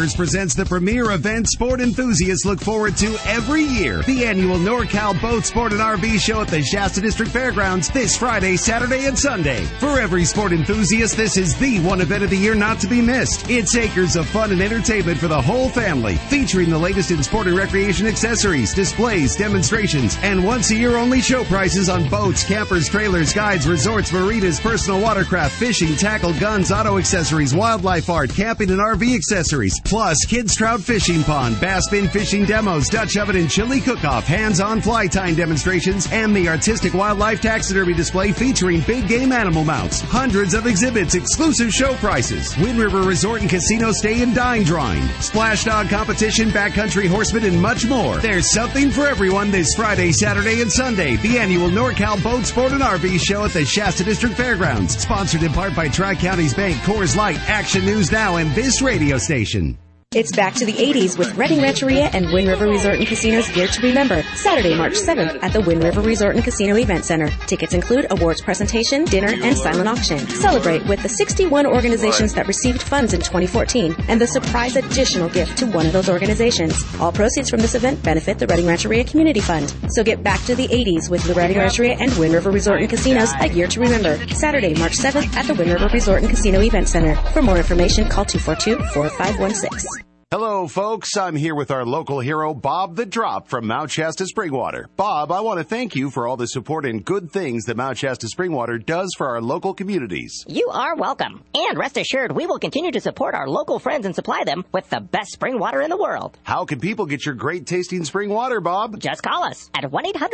Campers presents the premier event sport enthusiasts look forward to every year. The annual NorCal Boat Sport and RV Show at the Shasta District Fairgrounds this Friday, Saturday, and Sunday. For every sport enthusiast, this is the one event of the year not to be missed. It's acres of fun and entertainment for the whole family, featuring the latest in sport and recreation accessories, displays, demonstrations, and once-a-year-only show prices on boats, campers, trailers, guides, resorts, marinas, personal watercraft, fishing, tackle, guns, auto accessories, wildlife art, camping, and RV accessories, plus kids trout fishing pond, bass bin fishing demos, Dutch oven and chili cook-off, hands-on fly tying demonstrations, and the artistic wildlife taxidermy display featuring big game animal mounts, hundreds of exhibits, exclusive show prices, Wind River Resort and Casino stay and dine drawing, splash dog competition, backcountry horsemen, and much more. There's something for everyone this Friday, Saturday, and Sunday. The annual NorCal Boat Sport and RV Show at the Shasta District Fairgrounds, sponsored in part by Tri-Counties Bank, Coors Light, Action News Now, and this radio station. It's back to the 80s with Redding Rancheria and Wind River Resort and Casino's Gear to Remember, Saturday, March 7th at the Wind River Resort and Casino Event Center. Tickets include awards presentation, dinner, and silent auction. Celebrate with the 61 organizations that received funds in 2014 and the surprise additional gift to one of those organizations. All proceeds from this event benefit the Redding Rancheria Community Fund. So get back to the 80s with the Redding Rancheria and Wind River Resort and Casino's A Year to Remember, Saturday, March 7th at the Wind River Resort and Casino Event Center. For more information, call 242-4516. Hello, folks. I'm here with our local hero, Bob the Drop from Mount Shasta Springwater. Bob, I want to thank you for all the support and good things that Mount Shasta Springwater does for our local communities. You are welcome. And rest assured, we will continue to support our local friends and supply them with the best spring water in the world. How can people get your great tasting spring water, Bob? Just call us at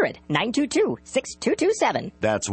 1-800-922-6227. That's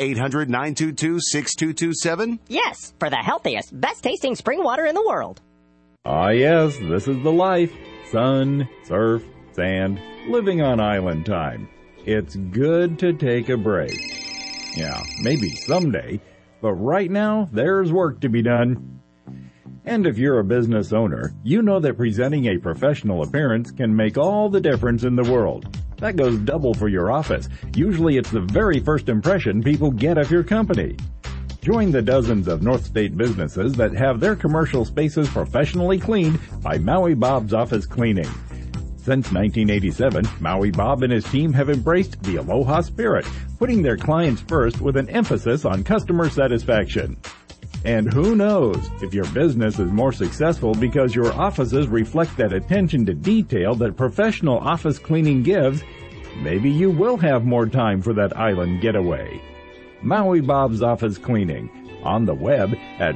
1-800-922-6227? Yes, for the healthiest, best tasting spring water in the world. Ah, yes, this is the life. Sun, surf, sand, living on island time. It's good to take a break. Yeah, maybe someday, but right now, there's work to be done. And if you're a business owner, you know that presenting a professional appearance can make all the difference in the world. That goes double for your office. Usually it's the very first impression people get of your company. Join the dozens of North State businesses that have their commercial spaces professionally cleaned by Maui Bob's Office Cleaning. Since 1987, Maui Bob and his team have embraced the Aloha spirit, putting their clients first with an emphasis on customer satisfaction. And who knows, if your business is more successful because your offices reflect that attention to detail that professional office cleaning gives, maybe you will have more time for that island getaway. Maui Bob's Office Cleaning, on the web at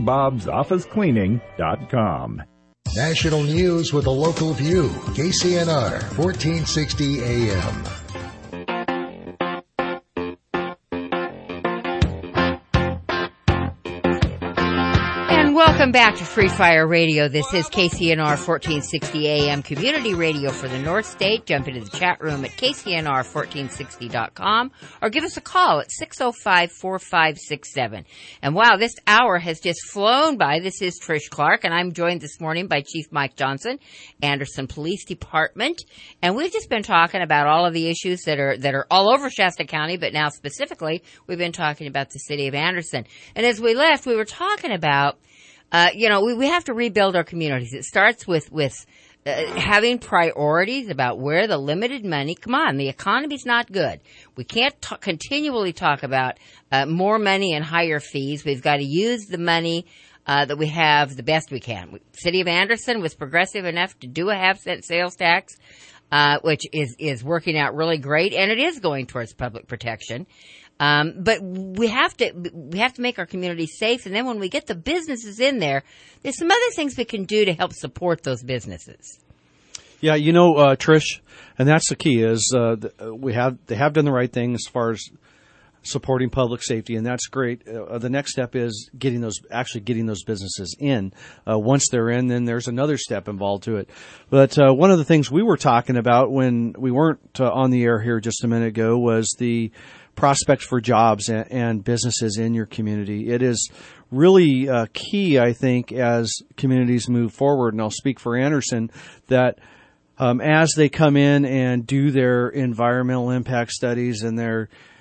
MauiBob'sOfficeCleaning.com. National news with a local view. KCNR, 1460 AM. Welcome back to Free Fire Radio. This is KCNR 1460 AM Community Radio for the North State. Jump into the chat room at KCNR1460.com or give us a call at 605-4567. And wow, this hour has just flown by. This is Trish Clark, and I'm joined this morning by Chief Mike Johnson, Anderson Police Department. And we've just been talking about all of the issues that are all over Shasta County, but now specifically we've been talking about the city of Anderson. And as we left, we were talking about we have to rebuild our communities. It starts with having priorities about where the limited money. Come on, the economy's not good. We can't continually talk about more money and higher fees. We've got to use the money that we have the best we can. City of Anderson was progressive enough to do a half-cent sales tax, which is working out really great, and it is going towards public protection. But we have to make our community safe. And then when we get the businesses in there, there's some other things we can do to help support those businesses. Yeah, Trish, and that's the key is, they have done the right thing as far as supporting public safety, and that's great. The next step is getting those businesses in. Once they're in, then there's another step involved to it. But one of the things we were talking about when we weren't on the air here just a minute ago was the prospects for jobs and businesses in your community. It is really key, I think, as communities move forward, and I'll speak for Anderson, that as they come in and do their environmental impact studies and their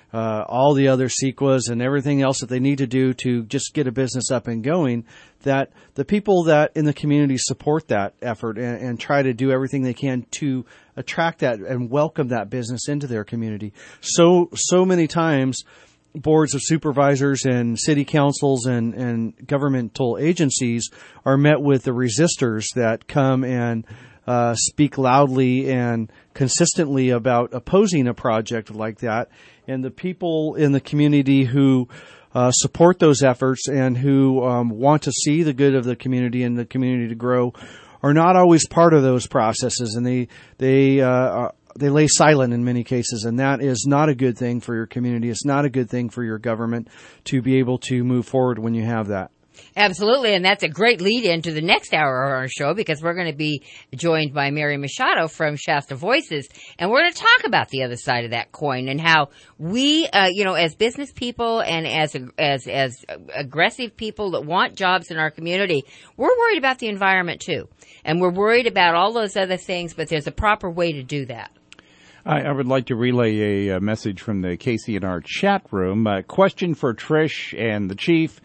all the other CEQAs and everything else that they need to do to just get a business up and going, that the people that in the community support that effort and try to do everything they can to attract that and welcome that business into their community. So many times, boards of supervisors and city councils and governmental agencies are met with the resistors that come and speak loudly and consistently about opposing a project like that. And the people in the community who support those efforts and who want to see the good of the community and the community to grow are not always part of those processes, and they lay silent in many cases, and that is not a good thing for your community. It's not a good thing for your government to be able to move forward when you have that. Absolutely, and that's a great lead into the next hour of our show, because we're going to be joined by Mary Machado from Shasta Voices, and we're going to talk about the other side of that coin and how we, as business people and as aggressive people that want jobs in our community, we're worried about the environment too, and we're worried about all those other things, but there's a proper way to do that. I would like to relay a message from the KCNR chat room. Question for Trish and the Chief.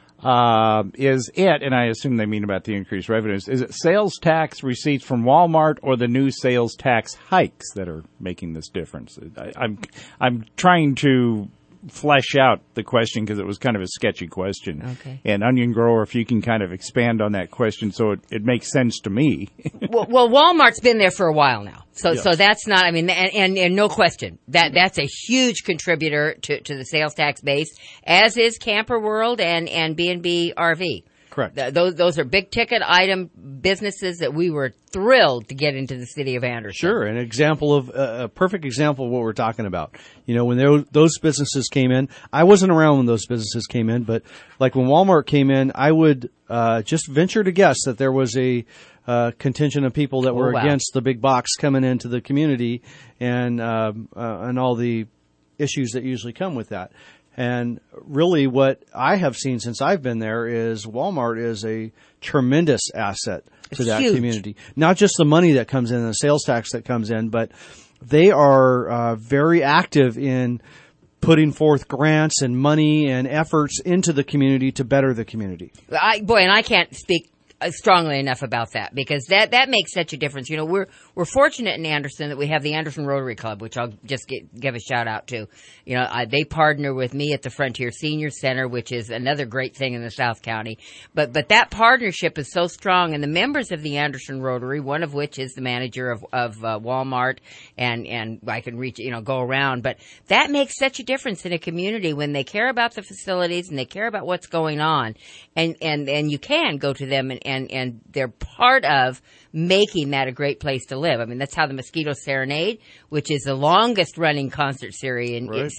Is it, and I assume they mean about the increased revenues, is it sales tax receipts from Walmart or the new sales tax hikes that are making this difference? I'm trying to flesh out the question because it was kind of a sketchy question. Okay. And Onion Grower, if you can kind of expand on that question so it makes sense to me. well, Walmart's been there for a while now. So Yes. so that's not, I mean, and no question, that's a huge contributor to the sales tax base, as is Camper World and B&B RV. Correct. Those are big ticket item businesses that we were thrilled to get into the city of Anderson. Sure, an example of a perfect example of what we're talking about. When those businesses came in, I wasn't around when those businesses came in, but like when Walmart came in, I would just venture to guess that there was a contingent of people that were against the big box coming into the community and all the issues that usually come with that. And really what I have seen since I've been there is Walmart is a tremendous asset to that community. Not just the money that comes in, the sales tax that comes in, but they are very active in putting forth grants and money and efforts into the community to better the community. And I can't speak strongly enough about that, because that makes such a difference. We're fortunate in Anderson that we have the Anderson Rotary Club, which I'll just give a shout out to. They partner with me at the Frontier Senior Center, which is another great thing in the South County. But that partnership is so strong, and the members of the Anderson Rotary, one of which is the manager of Walmart, and I can go around. But that makes such a difference in a community when they care about the facilities and they care about what's going on, and you can go to them and they're part of making that a great place to live. I mean, that's how the Mosquito Serenade, which is the longest running concert series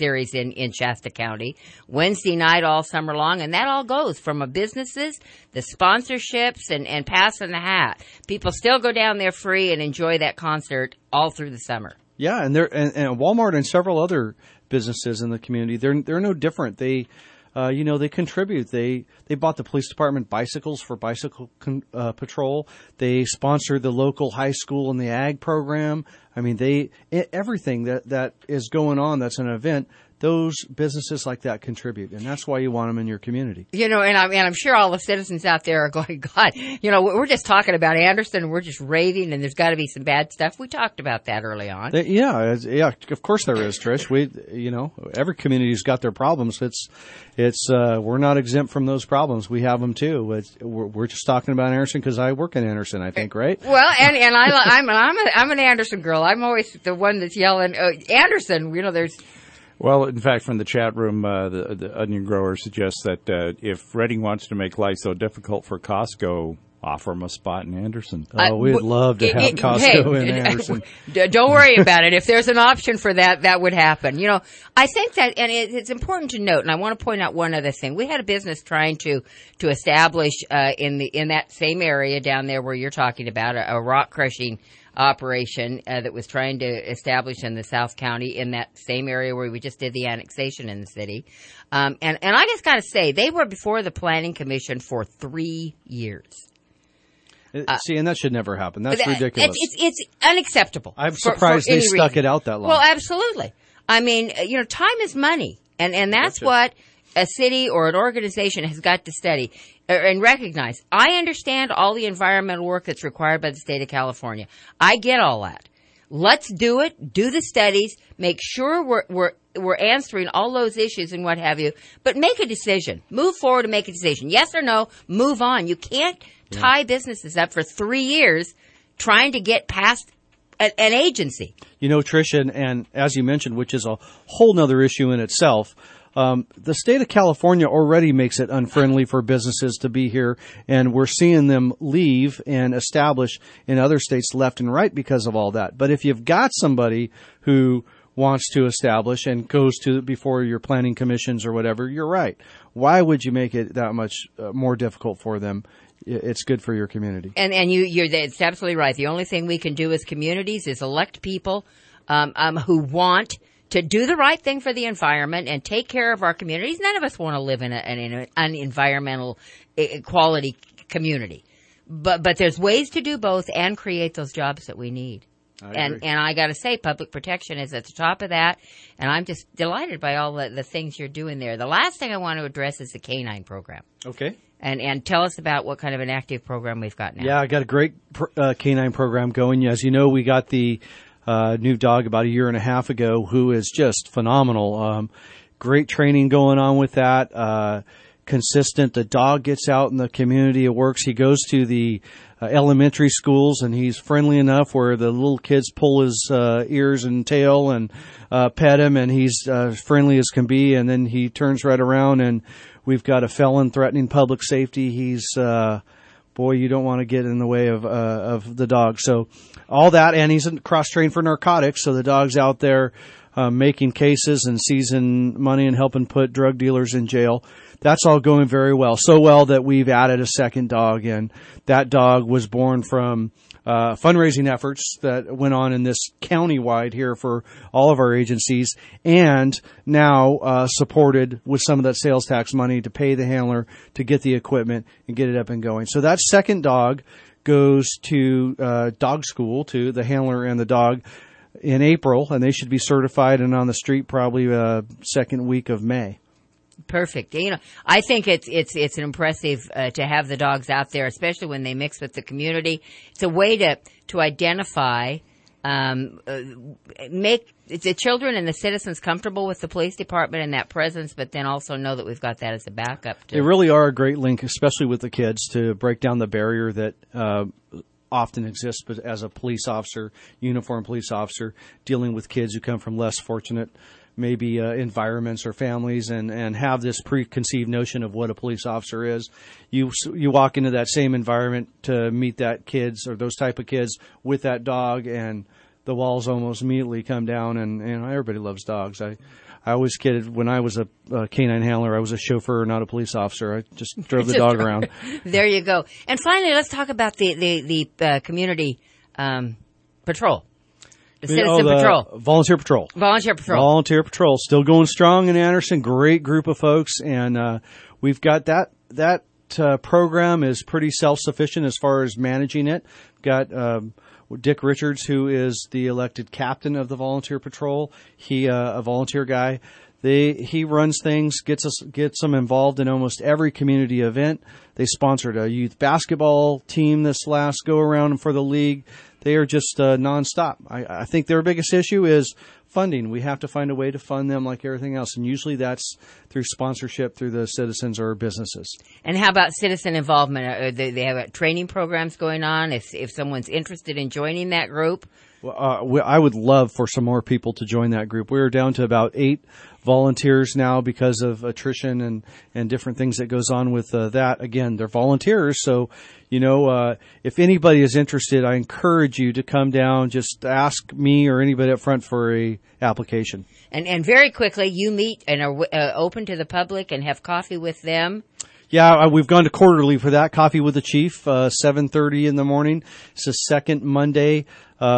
in Shasta County, Wednesday night all summer long, and that all goes from businesses, the sponsorships, and passing the hat. People still go down there free and enjoy that concert all through the summer. Yeah, and Walmart and several other businesses in the community, they're no different. They contribute. They bought the police department bicycles for bicycle patrol. They sponsored the local high school and the ag program. I mean, everything that is going on that's an event, those businesses like that contribute, and that's why you want them in your community. And I'm sure all the citizens out there are going, God, we're just talking about Anderson, and we're just raving, and there's got to be some bad stuff. We talked about that early on. Yeah, of course there is, Trish. Every community's got their problems. We're not exempt from those problems. We have them too. We're just talking about Anderson because I work in Anderson, I think, right? Well, and I'm an Anderson girl. I'm always the one that's yelling, Anderson. There's. Well, in fact, from the chat room, the Onion Grower suggests that if Reading wants to make life so difficult for Costco, offer them a spot in Anderson. We'd love to have Costco in Anderson. Don't worry about it. If there's an option for that would happen. I think that, and it's important to note, and I want to point out one other thing. We had a business trying to establish in that same area down there where you're talking about a rock crushing operation that was trying to establish in the South County in that same area where we just did the annexation in the city. And I just got to say, they were before the Planning Commission for 3 years. And that should never happen. That's ridiculous. It's unacceptable. I'm surprised they stuck it out that long. Well, absolutely. I mean, time is money, and that's what a city or an organization has got to study and recognize. I understand all the environmental work that's required by the state of California. I get all that. Let's do it. Do the studies. Make sure we're answering all those issues and what have you. But make a decision. Move forward and make a decision. Yes or no. Move on. You can't tie businesses up for 3 years trying to get past an agency. Trish, and as you mentioned, which is a whole nother issue in itself, the state of California already makes it unfriendly for businesses to be here, and we're seeing them leave and establish in other states left and right because of all that. But if you've got somebody who wants to establish and goes to before your planning commissions or whatever, you're right. Why would you make it that much more difficult for them? It's good for your community. And it's absolutely right. The only thing we can do as communities is elect people who want to do the right thing for the environment and take care of our communities. None of us want to live in an environmental quality community. But there's ways to do both and create those jobs that we need. And I got to say, public protection is at the top of that, and I'm just delighted by all the things you're doing there. The last thing I want to address is the canine program. Okay. And tell us about what kind of an active program we've got now. Yeah, I got a great canine program going. As you know, we got the new dog about a year and a half ago who is just phenomenal. Great training going on with that. Consistent. The dog gets out in the community. It works. He goes to the elementary schools, and he's friendly enough where the little kids pull his ears and tail and pet him, and he's friendly as can be. And then he turns right around, and we've got a felon threatening public safety. He's boy, you don't want to get in the way of the dog. So all that, and he's cross-trained for narcotics, so the dog's out there making cases and seizing money and helping put drug dealers in jail. That's all going very well. So well that we've added a second dog, and that dog was born from fundraising efforts that went on in this county-wide here for all of our agencies, and now supported with some of that sales tax money to pay the handler to get the equipment and get it up and going. So that second dog goes to dog school, to the handler and the dog, in April, and they should be certified and on the street probably second week of May. Perfect. I think it's an impressive to have the dogs out there, especially when they mix with the community. It's a way to identify, make the children and the citizens comfortable with the police department and that presence, but then also know that we've got that as a backup. They really are a great link, especially with the kids, to break down the barrier that often exists. But as a police officer, uniformed police officer, dealing with kids who come from less fortunate maybe environments or families, and have this preconceived notion of what a police officer is. You walk into that same environment to meet that kids or those type of kids with that dog, and the walls almost immediately come down. And everybody loves dogs. I always kidded when I was a canine handler, I was a chauffeur, not a police officer. I just drove the dog around. There you go. And finally, let's talk about the community patrol. The Citizen Patrol. Volunteer Patrol. Volunteer Patrol. Volunteer Patrol. Still going strong in Anderson. Great group of folks. And we've got that program is pretty self-sufficient as far as managing it. We've got Dick Richards, who is the elected captain of the Volunteer Patrol. He a volunteer guy. He runs things, gets them involved in almost every community event. They sponsored a youth basketball team this last go around for the league. They are just nonstop. I think their biggest issue is funding. We have to find a way to fund them like everything else, and usually that's through sponsorship through the citizens or businesses. And how about citizen involvement? They have training programs going on. If someone's interested in joining that group. Well, I would love for some more people to join that group. We're down to about 8 volunteers now because of attrition and different things that goes on with that. Again, they're volunteers, so if anybody is interested, I encourage you to come down. Just ask me or anybody up front for a application. And very quickly, you meet and are open to the public and have coffee with them. Yeah, we've gone to quarterly for that. Coffee with the Chief, 7:30 in the morning. It's the second Monday.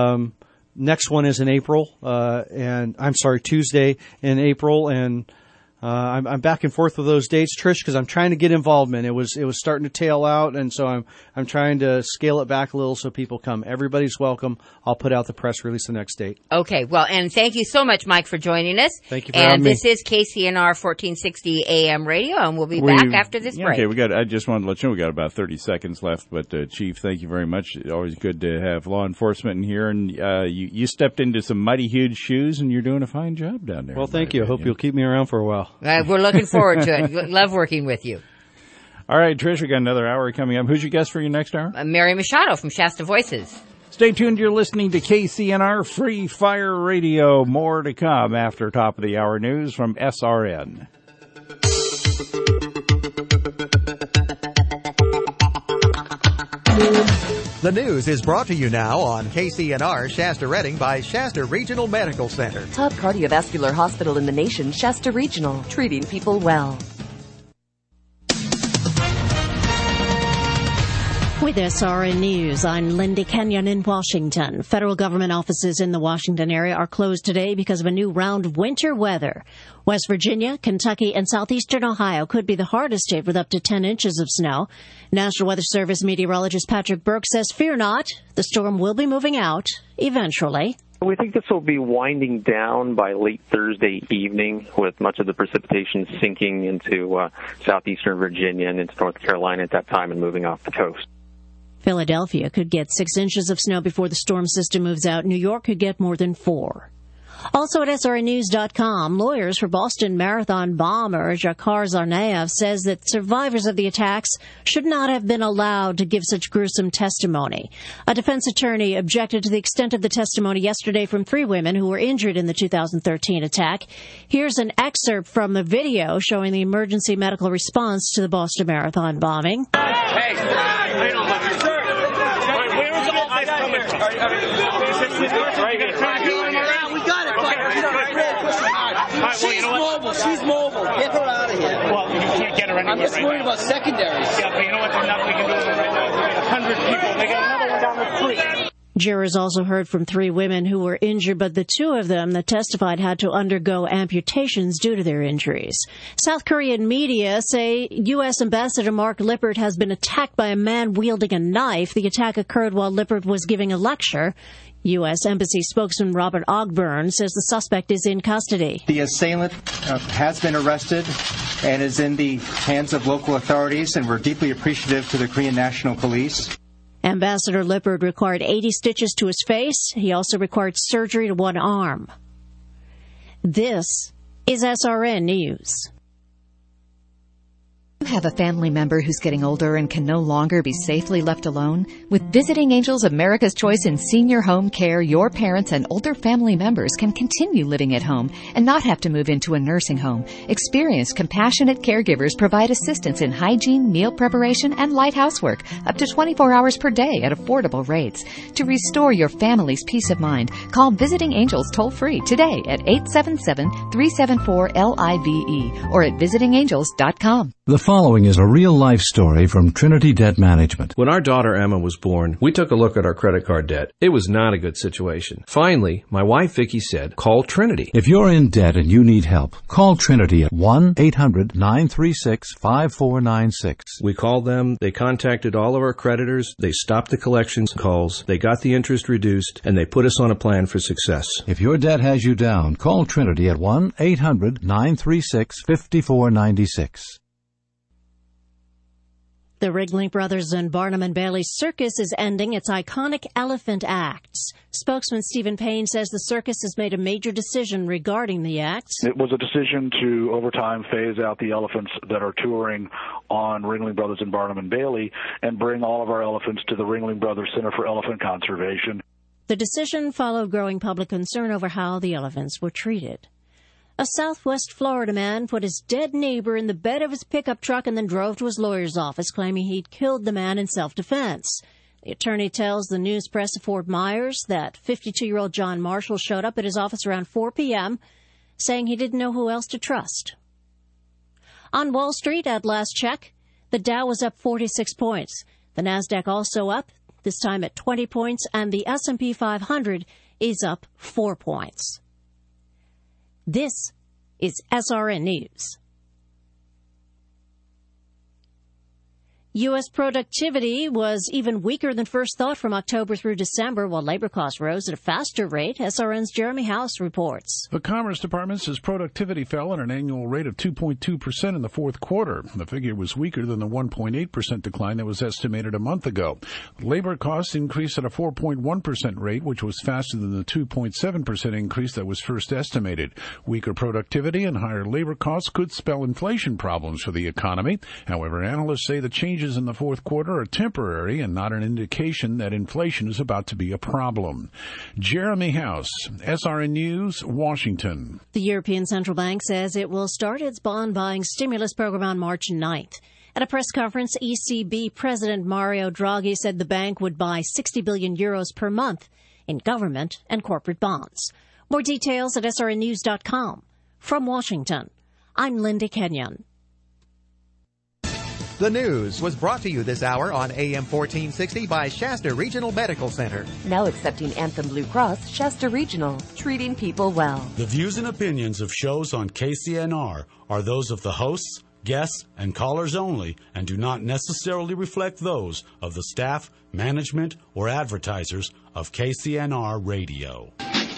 Next one is in April, Tuesday in April, and I'm back and forth with those dates, Trish, because I'm trying to get involvement. It was starting to tail out, and so I'm trying to scale it back a little so people come. Everybody's welcome. I'll put out the press release the next date. Okay, well, and thank you so much, Mike, for joining us. Thank you for having me. And this is KCNR 1460 AM radio, and we'll be back after this break. Okay, I just wanted to let you know we got about 30 seconds left, but Chief, thank you very much. Always good to have law enforcement in here, and you stepped into some mighty huge shoes, and you're doing a fine job down there. Well, thank you. I hope you'll keep me around for a while. We're looking forward to it. Love working with you. All right, Trish, we got another hour coming up. Who's your guest for your next hour? Mary Machado from Shasta Voices. Stay tuned. You're listening to KCNR Free Fire Radio. More to come after top of the hour news from SRN. The news is brought to you now on KCNR Shasta Redding by Shasta Regional Medical Center. Top cardiovascular hospital in the nation, Shasta Regional, treating people well. With SRN News, I'm Linda Kenyon in Washington. Federal government offices in the Washington area are closed today because of a new round of winter weather. West Virginia, Kentucky, and southeastern Ohio could be the hardest hit with up to 10 inches of snow. National Weather Service meteorologist Patrick Burke says, fear not, the storm will be moving out eventually. We think this will be winding down by late Thursday evening, with much of the precipitation sinking into southeastern Virginia and into North Carolina at that time and moving off the coast. Philadelphia could get 6 inches of snow before the storm system moves out. New York could get more than 4. Also at SRNnews.com, lawyers for Boston Marathon bomber Dzhokhar Tsarnaev says that survivors of the attacks should not have been allowed to give such gruesome testimony. A defense attorney objected to the extent of the testimony yesterday from 3 women who were injured in the 2013 attack. Here's an excerpt from the video showing the emergency medical response to the Boston Marathon bombing. Hey, where is all this coming from? Right here. We got it, She's mobile. She's mobile. Get her out of here. Well, you can't get her anywhere. I'm just worried about secondaries. Yeah, but you know what? There's nothing we can do with her right now. We got 100 people. They got another one down the street. Jurors also heard from 3 women who were injured, but the 2 of them that testified had to undergo amputations due to their injuries. South Korean media say U.S. Ambassador Mark Lippert has been attacked by a man wielding a knife. The attack occurred while Lippert was giving a lecture. U.S. Embassy spokesman Robert Ogburn says the suspect is in custody. The assailant has been arrested and is in the hands of local authorities, and we're deeply appreciative to the Korean National Police. Ambassador Lippert required 80 stitches to his face. He also required surgery to one arm. This is SRN News. You have a family member who's getting older and can no longer be safely left alone? With Visiting Angels America's Choice in Senior Home Care, your parents and older family members can continue living at home and not have to move into a nursing home. Experienced, compassionate caregivers provide assistance in hygiene, meal preparation, and light housework up to 24 hours per day at affordable rates. To restore your family's peace of mind, call Visiting Angels toll-free today at 877-374-LIVE or at visitingangels.com. The following is a real-life story from Trinity Debt Management. When our daughter Emma was born, we took a look at our credit card debt. It was not a good situation. Finally, my wife Vicki said, call Trinity. If you're in debt and you need help, call Trinity at 1-800-936-5496. We called them, they contacted all of our creditors, they stopped the collections calls, they got the interest reduced, and they put us on a plan for success. If your debt has you down, call Trinity at 1-800-936-5496. The Ringling Brothers and Barnum and Bailey Circus is ending its iconic elephant acts. Spokesman Stephen Payne says the circus has made a major decision regarding the acts. It was a decision to, over time, phase out the elephants that are touring on Ringling Brothers and Barnum and Bailey and bring all of our elephants to the Ringling Brothers Center for Elephant Conservation. The decision followed growing public concern over how the elephants were treated. A Southwest Florida man put his dead neighbor in the bed of his pickup truck and then drove to his lawyer's office, claiming he'd killed the man in self-defense. The attorney tells the News Press of Fort Myers that 52-year-old John Marshall showed up at his office around 4 p.m., saying he didn't know who else to trust. On Wall Street, at last check, the Dow was up 46 points. The Nasdaq also up, this time at 20 points, and the S&P 500 is up 4 points. This is SRN News. U.S. productivity was even weaker than first thought from October through December, while labor costs rose at a faster rate. SRN's Jeremy House reports. The Commerce Department says productivity fell at an annual rate of 2.2% in the fourth quarter. The figure was weaker than the 1.8% decline that was estimated a month ago. Labor costs increased at a 4.1% rate, which was faster than the 2.7% increase that was first estimated. Weaker productivity and higher labor costs could spell inflation problems for the economy. However, analysts say the changes in the fourth quarter are temporary and not an indication that inflation is about to be a problem. Jeremy House, SRN News, Washington. The European Central Bank says it will start its bond buying stimulus program on March 9th. At a press conference, ECB President Mario Draghi said the bank would buy 60 billion euros per month in government and corporate bonds. More details at srnnews.com. From Washington, I'm Linda Kenyon. The news was brought to you this hour on AM 1460 by Shasta Regional Medical Center. Now accepting Anthem Blue Cross, Shasta Regional, treating people well. The views and opinions of shows on KCNR are those of the hosts, guests, and callers only and do not necessarily reflect those of the staff, management, or advertisers of KCNR Radio.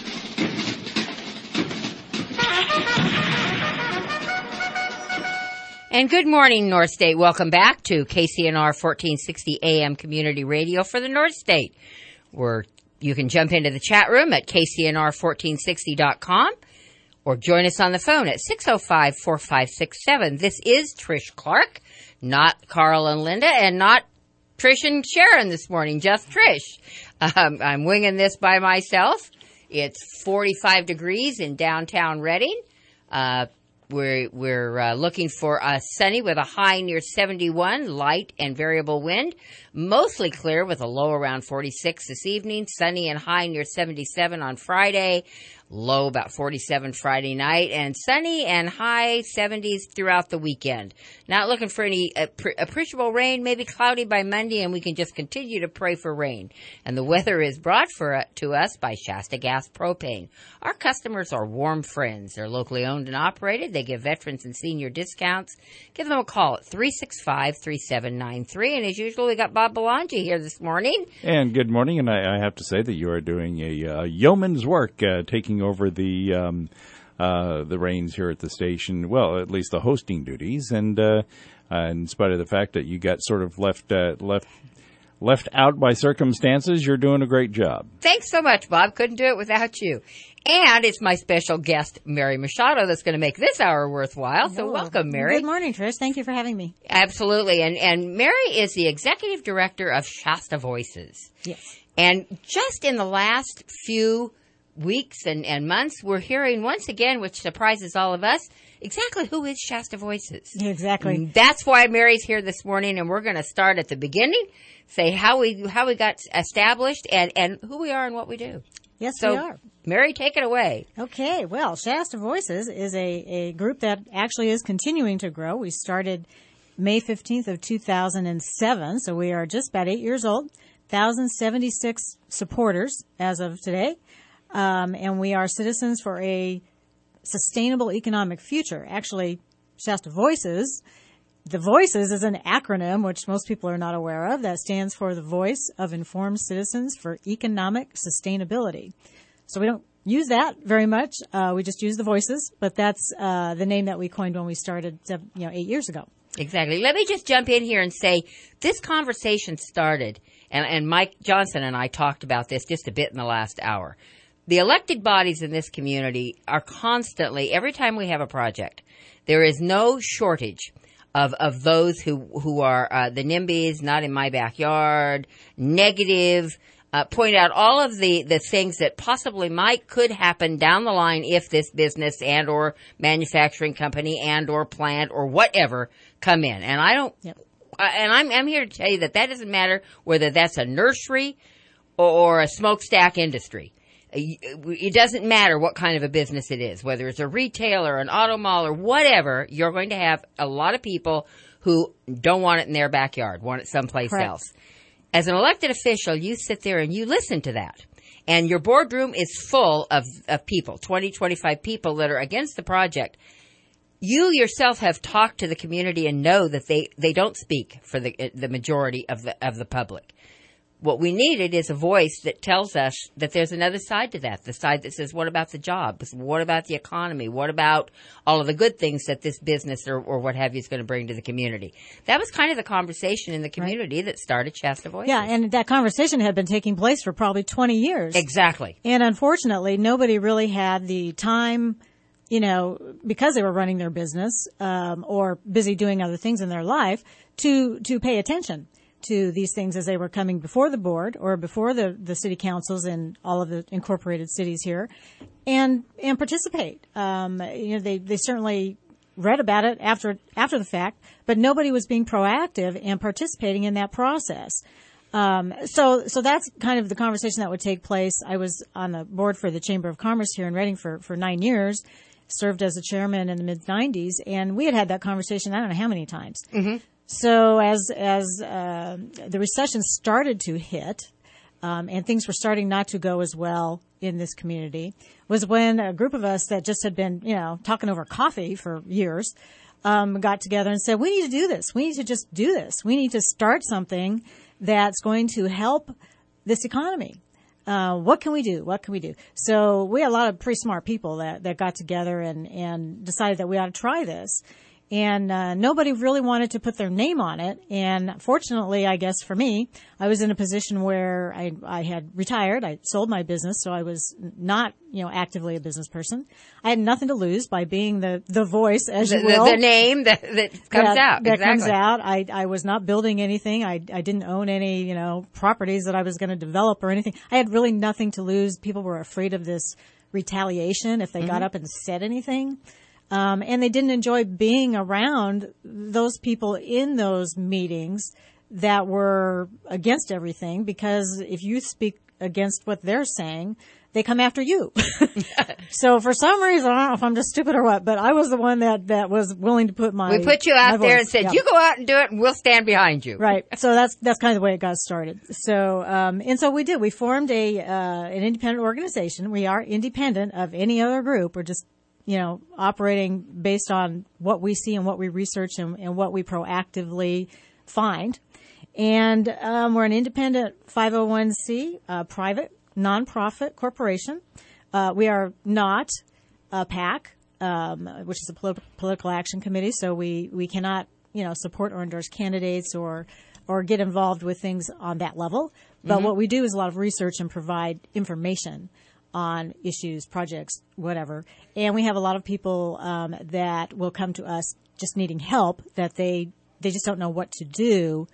And good morning, North State. Welcome back to KCNR 1460 AM Community Radio for the North State, where you can jump into the chat room at kcnr1460.com or join us on the phone at 605-4567. This is Trish Clark, not Carl and Linda, and not Trish and Sharon this morning, just Trish. I'm winging this by myself. It's 45 degrees in downtown Reading. We're looking for a sunny with a high near 71, light and variable wind. Mostly clear with a low around 46 this evening. Sunny and high near 77 on Friday. Low about 47 Friday night. And sunny and high 70s throughout the weekend. Not looking for any appreciable rain. Maybe cloudy by Monday, and we can just continue to pray for rain. And the weather is brought to us by Shasta Gas Propane. Our customers are warm friends. They're locally owned and operated. They give veterans and senior discounts. Give them a call at 365-3793. And as usual, we got Bob Belangi here this morning. And good morning. And I have to say that you are doing a yeoman's work taking over the reins here at the station. Well, at least the hosting duties. And in spite of the fact that you got sort of left out by circumstances, you're doing a great job. Thanks so much, Bob. Couldn't do it without you. And it's my special guest, Mary Machado, that's going to make this hour worthwhile. So welcome, Mary. Good morning, Trish. Thank you for having me. Absolutely. And Mary is the executive director of Shasta Voices. Yes. And just in the last few weeks and months, we're hearing once again, which surprises all of us, exactly who is Shasta Voices. Exactly. And that's why Mary's here this morning, and we're going to start at the beginning, say how we got established and who we are and what we do. Yes, so, we are. Mary, take it away. Okay. Well, Shasta Voices is a group that actually is continuing to grow. We started May 15th of 2007, so we are just about 8 years old. 1,076 supporters as of today. And we are citizens for a sustainable economic future. Actually, Shasta Voices, the Voices is an acronym, which most people are not aware of, that stands for the Voice of Informed Citizens for Economic Sustainability. So we don't use that very much. We just use the Voices, but that's the name that we coined when we started 8 years ago. Exactly. Let me just jump in here and say this conversation started, and Mike Johnson and I talked about this just a bit in the last hour. The elected bodies in this community are constantly, every time we have a project, there is no shortage of those who are the NIMBYs, not in my backyard, negative, point out all of the things that possibly could happen down the line if this business and or manufacturing company and or plant or whatever come in. And I don't, and I'm here to tell you that doesn't matter whether that's a nursery or a smokestack industry. It doesn't matter what kind of a business it is, whether it's a retailer, an auto mall, or whatever, you're going to have a lot of people who don't want it in their backyard, want it someplace else. As an elected official, you sit there and you listen to that. and your boardroom is full of people, 20, 25 people that are against the project, you yourself have talked to the community and know that they don't speak for the majority of the public. What we needed is a voice that tells us that there's another side to that, the side that says, what about the jobs? What about the economy? What about all of the good things that this business or what have you is going to bring to the community? That was kind of the conversation in the community that started Shasta Voices. Yeah, and that conversation had been taking place for probably 20 years. Exactly. And unfortunately, nobody really had the time, because they were running their business or busy doing other things in their life, to pay attention to these things as they were coming before the board or before the city councils in all of the incorporated cities here and participate. They certainly read about it after the fact, but nobody was being proactive and participating in that process. So that's kind of the conversation that would take place. I was on the board for the Chamber of Commerce here in Reading for 9 years, served as a chairman in the mid-90s, and we had that conversation I don't know how many times. Mm-hmm. So as the recession started to hit, and things were starting not to go as well in this community, was when a group of us that just had been, talking over coffee for years, got together and said, we need to do this. We need to just do this. We need to start something that's going to help this economy. What can we do? What can we do? So we had a lot of pretty smart people that got together and decided that we ought to try this. And nobody really wanted to put their name on it. And fortunately, I guess for me, I was in a position where I had retired. I sold my business, so I was not, actively a business person. I had nothing to lose by being the voice, as you will. The name that comes out. That comes out. I was not building anything. I didn't own any, properties that I was going to develop or anything. I had really nothing to lose. People were afraid of this retaliation if they got up and said anything. And they didn't enjoy being around those people in those meetings that were against everything, because if you speak against what they're saying, they come after you. So for some reason, I don't know if I'm just stupid or what, but I was the one that was willing to put We put you out there and said, you go out and do it and we'll stand behind you. Right. So that's kind of the way it got started. So, and so we did. We formed an independent organization. We are independent of any other group. We're just operating based on what we see and what we research and what we proactively find. And we're an independent 501c, private, nonprofit corporation. We are not a PAC, which is a political action committee, so we cannot, support or endorse candidates or get involved with things on that level. But what we do is a lot of research and provide information on issues, projects, whatever. And we have a lot of people that will come to us just needing help, that they just don't know what to do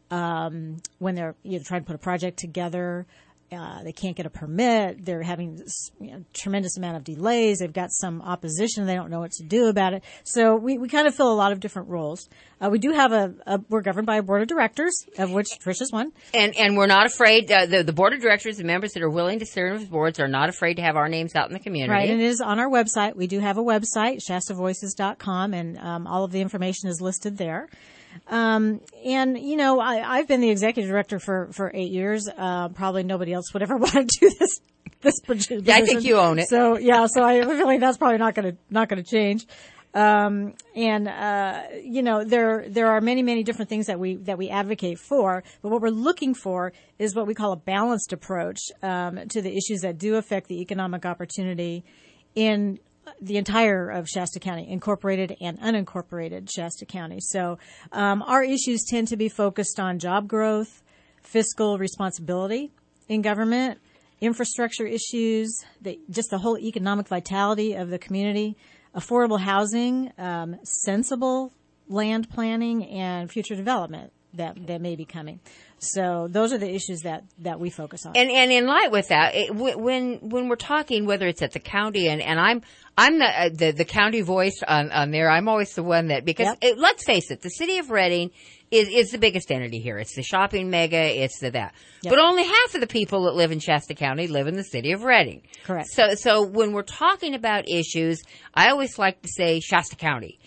when they're trying to put a project together. They can't get a permit. They're having tremendous amount of delays. They've got some opposition. They don't know what to do about it. So we kind of fill a lot of different roles. We do have we're governed by a board of directors, of which Trish is one. And we're not afraid. The board of directors, the members that are willing to serve as boards, are not afraid to have our names out in the community. Right, and it is on our website. We do have a website, ShastaVoices.com, and all of the information is listed there. And I've been the executive director for 8 years. Probably nobody else would ever want to do this position. Yeah, I think you own it. So so I feel like that's probably not going to change. There are many different things that we advocate for, but what we're looking for is what we call a balanced approach to the issues that do affect the economic opportunity in the entire of Shasta County, incorporated and unincorporated Shasta County. So our issues tend to be focused on job growth, fiscal responsibility in government, infrastructure issues, just the whole economic vitality of the community, affordable housing, sensible land planning, and future development that may be coming. So those are the issues that we focus on. And in light with that, when we're talking, whether it's at the county and I'm the county voice on there. I'm always the one that, because let's face it, the city of Reading is the biggest entity here. It's the shopping mega. It's that. Yep. But only half of the people that live in Shasta County live in the city of Reading. Correct. So when we're talking about issues, I always like to say Shasta County.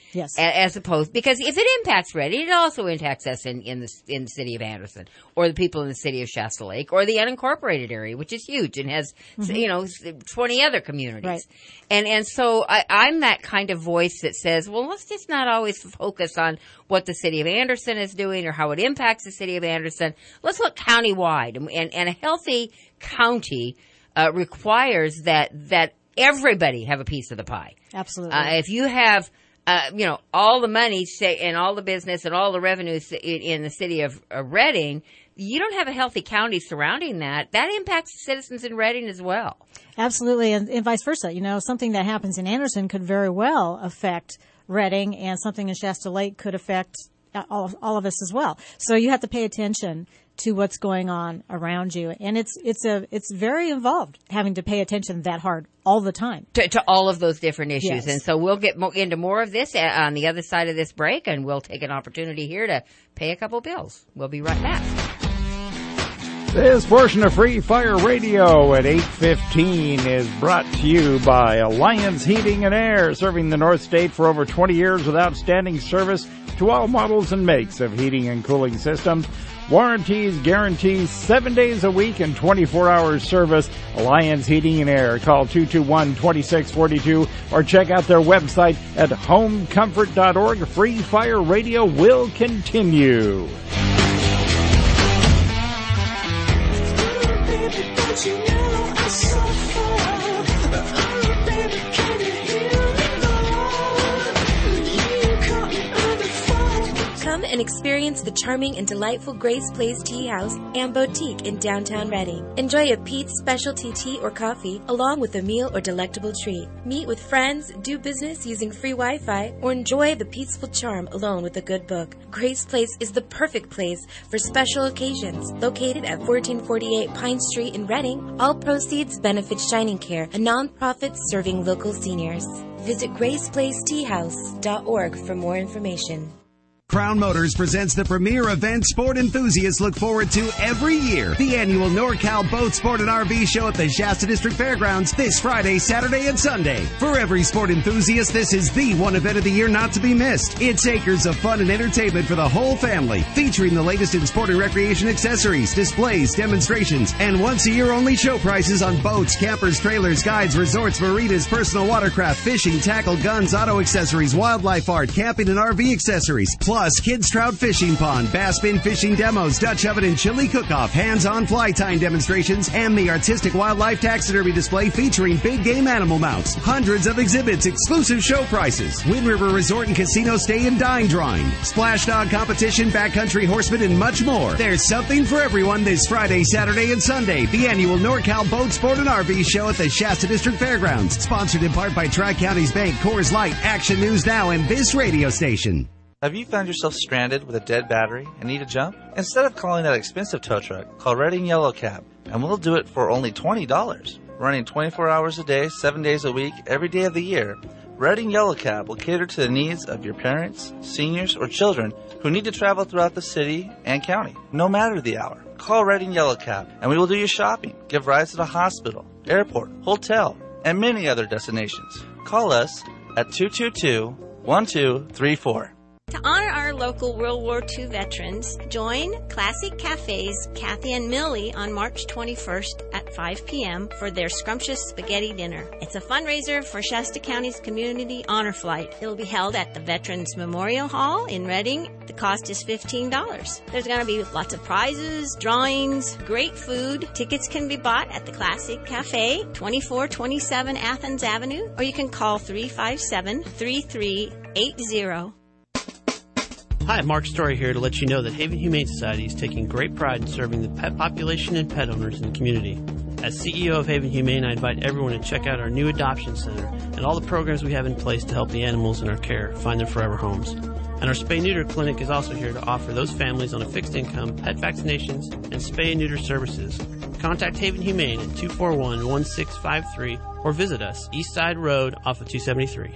Yes. As opposed, because if it impacts Reading, it also impacts us in the city of Anderson, or the people in the city of Shasta Lake, or the unincorporated area, which is huge and has 20 other communities. Right. And so I'm that kind of voice that says, well, let's just not always focus on what the city of Anderson is doing or how it impacts the city of Anderson. Let's look countywide, and a healthy county requires that everybody have a piece of the pie. Absolutely. If you have, all the money and all the business and all the revenues in the city of Reading, you don't have a healthy county surrounding that. That impacts the citizens in Reading as well. Absolutely, and vice versa. Something that happens in Anderson could very well affect Reading, and something in Shasta Lake could affect all of us as well. So you have to pay attention to what's going on around you, and it's very involved having to pay attention that hard all the time to all of those different issues. Yes. And so we'll get into more of this on the other side of this break, and we'll take an opportunity here to pay a couple bills. We'll be right back. This portion of Free Fire Radio at 8:15 is brought to you by Alliance Heating and Air, serving the North State for over 20 years with outstanding service to all models and makes of heating and cooling systems. Warranties, guarantees, 7 days a week and 24-hour service. Alliance Heating and Air. Call 221-2642 or check out their website at homecomfort.org. Free Fire Radio will continue. Come and experience the charming and delightful Grace Place Tea House and Boutique in downtown Reading. Enjoy a Pete's specialty tea or coffee along with a meal or delectable treat. Meet with friends, do business using free Wi-Fi, or enjoy the peaceful charm alone with a good book. Grace Place is the perfect place for special occasions. Located at 1448 Pine Street in Reading, all proceeds benefit Shining Care, a nonprofit serving local seniors. Visit GracePlaceTeaHouse.org for more information. Crown Motors presents the premier event sport enthusiasts look forward to every year. The annual NorCal Boat Sport and RV Show at the Shasta District Fairgrounds this Friday, Saturday, and Sunday. For every sport enthusiast, this is the one event of the year not to be missed. It's acres of fun and entertainment for the whole family, featuring the latest in sport and recreation accessories, displays, demonstrations, and once-a-year only show prices on boats, campers, trailers, guides, resorts, marinas, personal watercraft, fishing, tackle, guns, auto accessories, wildlife art, camping, and RV accessories. Plus, kids trout fishing pond, bass bin fishing demos, Dutch oven and chili cook-off, hands-on fly tying demonstrations, and the artistic wildlife taxidermy display featuring big game animal mounts. Hundreds of exhibits, exclusive show prices, Wind River Resort and Casino stay and dine drawing, splash dog competition, backcountry horsemen, and much more. There's something for everyone this Friday, Saturday, and Sunday. The annual NorCal Boat Sport and RV Show at the Shasta District Fairgrounds. Sponsored in part by Tri-Counties Bank, Coors Light, Action News Now, and this radio station. Have you found yourself stranded with a dead battery and need a jump? Instead of calling that expensive tow truck, call Reading Yellow Cab, and we'll do it for only $20. Running 24 hours a day, 7 days a week, every day of the year, Reading Yellow Cab will cater to the needs of your parents, seniors, or children who need to travel throughout the city and county, no matter the hour. Call Reading Yellow Cab, and we will do your shopping, give rides to the hospital, airport, hotel, and many other destinations. Call us at 222-1234. To honor our local World War II veterans, join Classic Cafe's Kathy and Millie on March 21st at 5 p.m. for their scrumptious spaghetti dinner. It's a fundraiser for Shasta County's Community Honor Flight. It'll be held at the Veterans Memorial Hall in Reading. The cost is $15. There's going to be lots of prizes, drawings, great food. Tickets can be bought at the Classic Cafe, 2427 Athens Avenue, or you can call 357-3380. Hi, Mark Story here to let you know that Haven Humane Society is taking great pride in serving the pet population and pet owners in the community. As CEO of Haven Humane, I invite everyone to check out our new adoption center and all the programs we have in place to help the animals in our care find their forever homes. And our spay-neuter clinic is also here to offer those families on a fixed income pet vaccinations and spay and neuter services. Contact Haven Humane at 241-1653 or visit us East Side Road off of 273.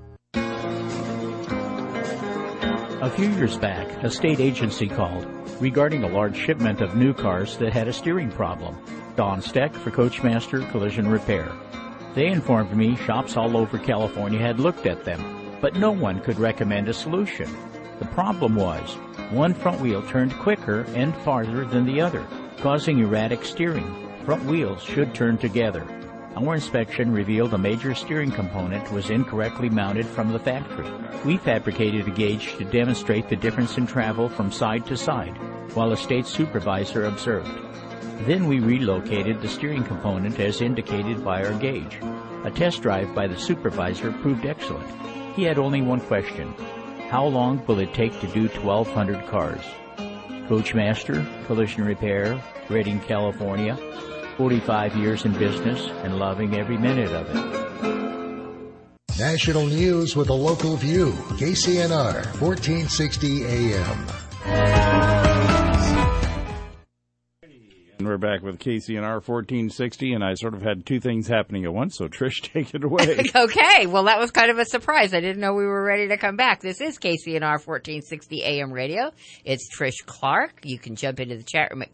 A few years back, a state agency called regarding a large shipment of new cars that had a steering problem. Don Steck for Coachmaster Collision Repair. They informed me shops all over California had looked at them. but no one could recommend a solution. The problem was, one front wheel turned quicker and farther than the other, causing erratic steering. Front wheels should turn together. Our inspection revealed a major steering component was incorrectly mounted from the factory. We fabricated a gauge to demonstrate the difference in travel from side to side, while a state supervisor observed. Then we relocated the steering component as indicated by our gauge. A test drive by the supervisor proved excellent. He had only one question: how long will it take to do 1,200 cars? Coachmaster, Collision Repair, Redding, California. 45 years in business and loving every minute of it. National news with a local view. KCNR, 1460 AM. And we're back with KCNR 1460, and I sort of had two things happening at once, so Trish, take it away. Okay, well, that was kind of a surprise. I didn't know we were ready to come back. This is KCNR 1460 AM radio. It's Trish Clark. You can jump into the chat room at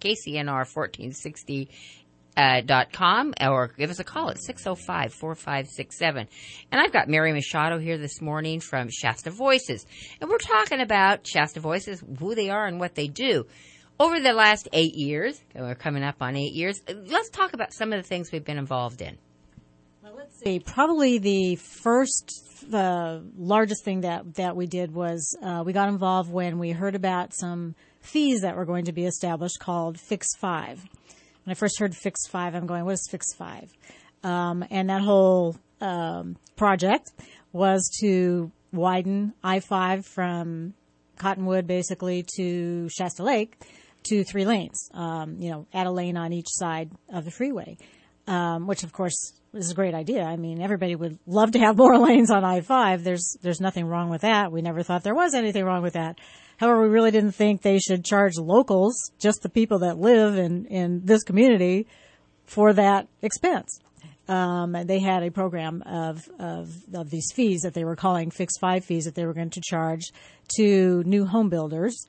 KCNR1460.com or give us a call at 605-4567. And I've got Mary Machado here this morning from Shasta Voices. And we're talking about Shasta Voices, who they are and what they do. Over the last 8 years, we're coming up on 8 years, let's talk about some of the things we've been involved in. Well, let's see. Probably the largest thing that we did was we got involved when we heard about some fees that were going to be established called Fix 5. When I first heard Fix 5, I'm going, what is Fix 5? And that whole project was to widen I-5 from Cottonwood basically to Shasta Lake to 3 lanes, add a lane on each side of the freeway, which of course is a great idea. I mean, everybody would love to have more lanes on I-5. There's nothing wrong with that. We never thought there was anything wrong with that. However, we really didn't think they should charge locals, just the people that live in this community, for that expense. They had a program of these fees that they were calling Fix 5 fees that they were going to charge to new home builders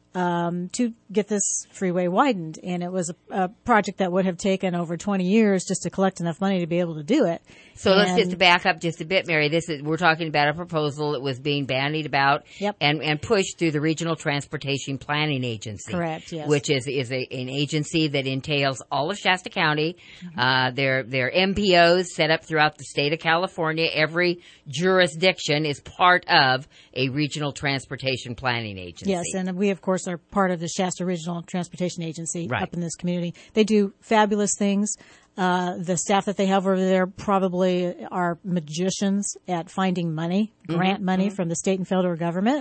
to get this freeway widened. And it was a project that would have taken over 20 years just to collect enough money to be able to do it. So let's just back up just a bit, Mary. We're talking about a proposal that was being bandied about and pushed through the Regional Transportation Planning Agency. Correct, yes. Which is an agency that entails all of Shasta County. Their MPOs set up throughout the state of California. Every jurisdiction is part of a Regional Transportation Planning Agency. Yes, and we, of course, are part of the Shasta Regional Transportation Agency up in this community. They do fabulous things. The staff that they have over there probably are magicians at finding money, grant money from the state and federal government.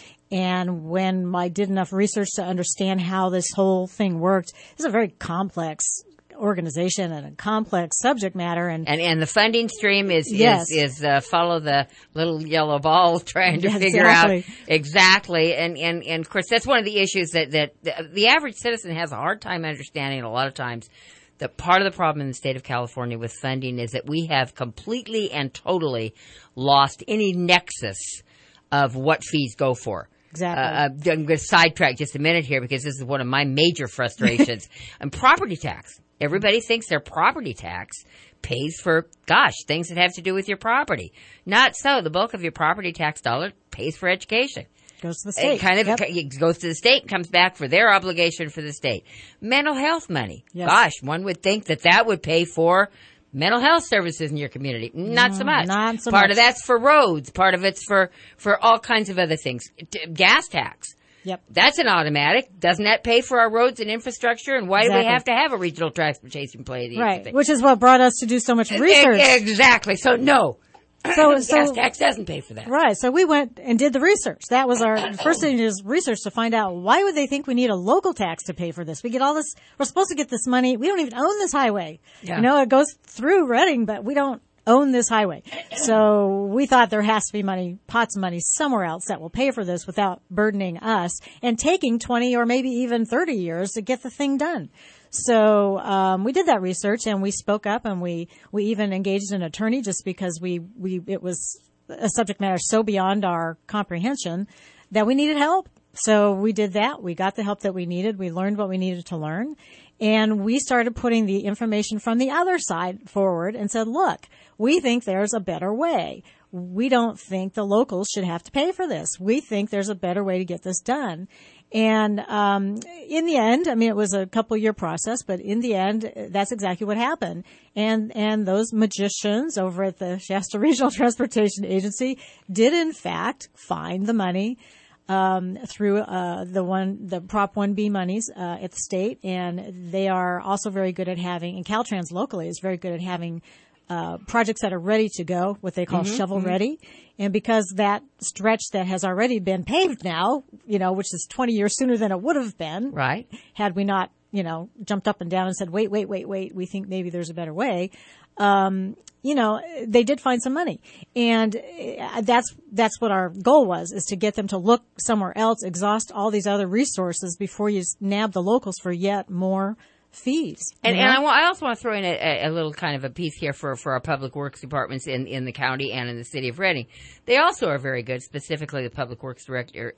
And when I did enough research to understand how this whole thing worked, it's a very complex organization and a complex subject matter. And the funding stream is follow the little yellow ball trying to figure out exactly. And of course, that's one of the issues that the average citizen has a hard time understanding a lot of times. That part of the problem in the state of California with funding is that we have completely and totally lost any nexus of what fees go for. Exactly. I'm going to sidetrack just a minute here because this is one of my major frustrations. And property tax. Everybody thinks their property tax pays for, things that have to do with your property. Not so. The bulk of your property tax dollar pays for education. Goes to the state. It goes to the state and comes back for their obligation for the state. Mental health money. Yes. One would think that would pay for mental health services in your community. Not so much. Part of that's for roads. Part of it's for all kinds of other things. Gas tax. Yep. That's an automatic. Doesn't that pay for our roads and infrastructure? And why do we have to have a regional transportation plan? Right. Which is what brought us to do so much research. Exactly. So no. Gas tax doesn't pay for that. Right. So we went and did the research. That was our first thing, is research to find out why would they think we need a local tax to pay for this. We get all this. We're supposed to get this money. We don't even own this highway. Yeah. It goes through Redding, but we don't own this highway. So we thought there has to be pots of money somewhere else that will pay for this without burdening us and taking 20 or maybe even 30 years to get the thing done. So we did that research, and we spoke up, and we even engaged an attorney just because it was a subject matter so beyond our comprehension that we needed help. So we did that. We got the help that we needed. We learned what we needed to learn. And we started putting the information from the other side forward and said, look, we think there's a better way. we don't think the locals should have to pay for this. We think there's a better way to get this done. And in the end, I mean, it was a couple-year process, but in the end, that's exactly what happened. And those magicians over at the Shasta Regional Transportation Agency did, in fact, find the money through the Prop 1B monies at the state, and they are also very good at having, and Caltrans locally is very good at having projects that are ready to go, what they call shovel ready. And because that stretch that has already been paved now, which is 20 years sooner than it would have been, right, had we not, jumped up and down and said, wait, we think maybe there's a better way. They did find some money. And that's what our goal was, is to get them to look somewhere else, exhaust all these other resources before you nab the locals for yet more fees. And I also want to throw in a little kind of a piece here for our public works departments in the county and in the city of Reading. They also are very good, specifically the public works director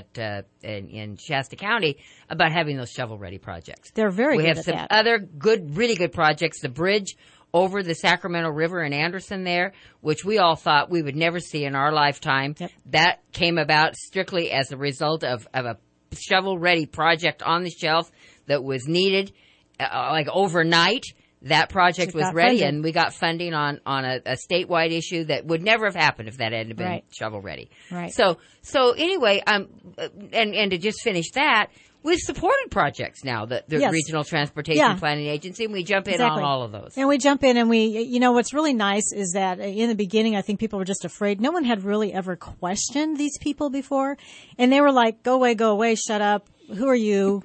in Shasta County, about having those shovel-ready projects. They're very good at that. We have some other really good projects. The bridge over the Sacramento River in Anderson there, which we all thought we would never see in our lifetime. Yep. That came about strictly as a result of a shovel-ready project on the shelf that was needed. Like overnight, that project was ready, and we got funding on a statewide issue that would never have happened if that hadn't been shovel ready. Right. So anyway, and to just finish that, we've supported projects now, the Regional Transportation Planning Agency, and we jump in on all of those. And we jump in, and what's really nice is that in the beginning, I think people were just afraid. No one had really ever questioned these people before, and they were like, go away, shut up, who are you,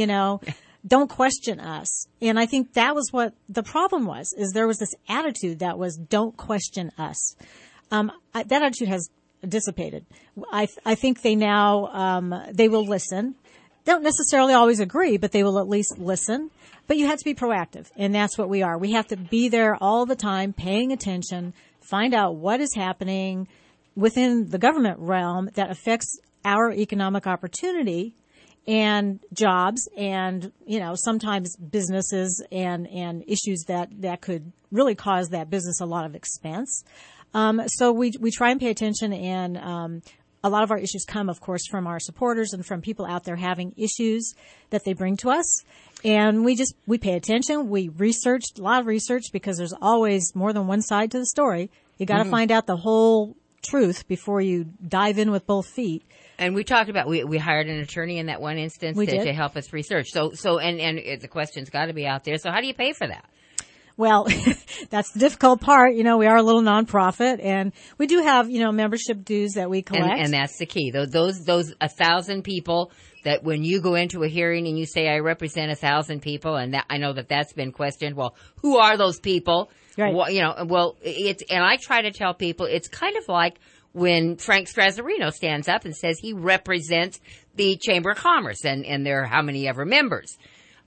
Don't question us. And I think that was what the problem was, is there was this attitude that was, don't question us. That attitude has dissipated. I think they now, they will listen. Don't necessarily always agree, but they will at least listen. But you have to be proactive, and that's what we are. We have to be there all the time, paying attention, find out what is happening within the government realm that affects our economic opportunity and jobs and, sometimes businesses and issues that could really cause that business a lot of expense. So we try and pay attention, and a lot of our issues come, of course, from our supporters and from people out there having issues that they bring to us. And we pay attention. We researched a lot of research, because there's always more than one side to the story. You got to find out the whole truth before you dive in with both feet. And we talked about, we hired an attorney in that one instance to help us research. So the question's got to be out there. So how do you pay for that? Well, that's the difficult part. We are a little nonprofit, and we do have, membership dues that we collect. And that's the key. Those 1,000 people that when you go into a hearing and you say, I represent 1,000 people, and I know that's been questioned. Well, who are those people? Right. Well, and I try to tell people, it's kind of like when Frank Strazzarino stands up and says he represents the Chamber of Commerce and there are how many ever members.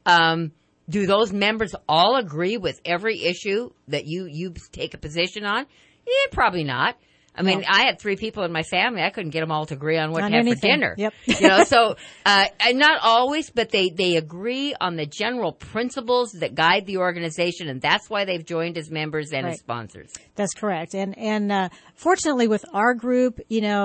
Do those members all agree with every issue that you take a position on? Yeah, probably not. I mean, I had 3 people in my family. I couldn't get them all to agree on what to have for dinner. Yep. So not always, but they agree on the general principles that guide the organization, and that's why they've joined as members and as sponsors. That's correct. And fortunately with our group,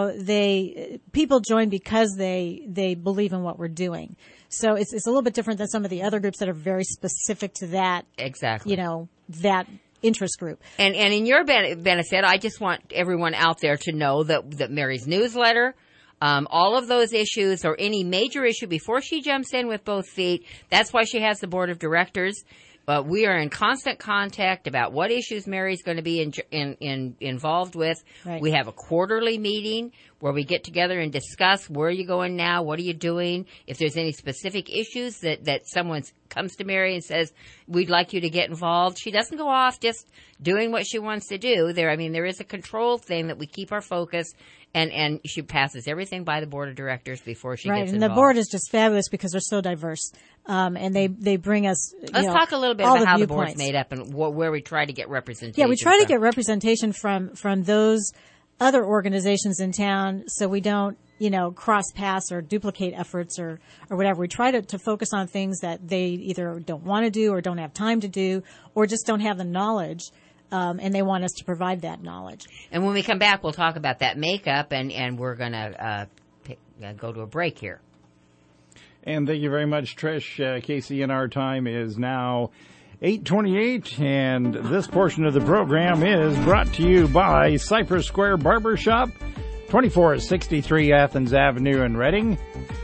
people join because they believe in what we're doing. So it's a little bit different than some of the other groups that are very specific to that. Exactly. That interest group. And in your benefit, I just want everyone out there to know that Mary's newsletter, all of those issues or any major issue before she jumps in with both feet, that's why she has the board of directors. We are in constant contact about what issues Mary's going to be involved with. Right. We have a quarterly meeting where we get together and discuss where are you going now, what are you doing, if there's any specific issues that someone comes to Mary and says, we'd like you to get involved. She doesn't go off just doing what she wants to do. There is a control thing that we keep our focus, and she passes everything by the board of directors before she gets involved. Right, and the board is just fabulous because they're so diverse, and they bring us. Let's talk a little bit about how the board's made up and where we try to get representation. Yeah, we try to get representation from those other organizations in town, so we don't cross paths or duplicate efforts or whatever. We try to focus on things that they either don't want to do or don't have time to do or just don't have the knowledge and they want us to provide that knowledge. And when we come back, we'll talk about that makeup, and we're going to go to a break here. And thank you very much, Trish. KCNR time is now 8:28, and this portion of the program is brought to you by Cypress Square Barbershop, 2463 Athens Avenue in Reading,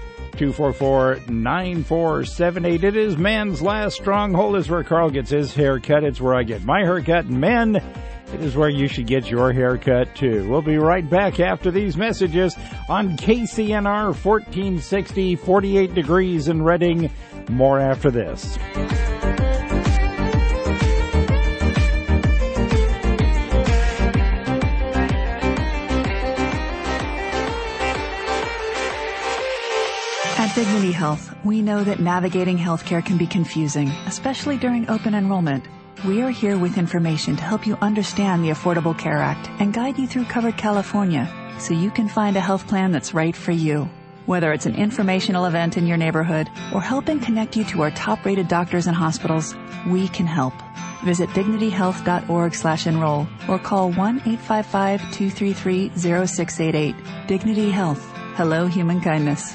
244-9478. It is man's last stronghold. It's where Carl gets his haircut. It's where I get my haircut. And men, it is where you should get your haircut, too. We'll be right back after these messages on KCNR 1460, 48 degrees in Reading. More after this. At Dignity Health, we know that navigating healthcare can be confusing, especially during open enrollment. We are here with information to help you understand the Affordable Care Act and guide you through Covered California so you can find a health plan that's right for you. Whether it's an informational event in your neighborhood or helping connect you to our top-rated doctors and hospitals, we can help. Visit dignityhealth.org/enroll or call 1-855-233-0688. Dignity Health. Hello, human kindness.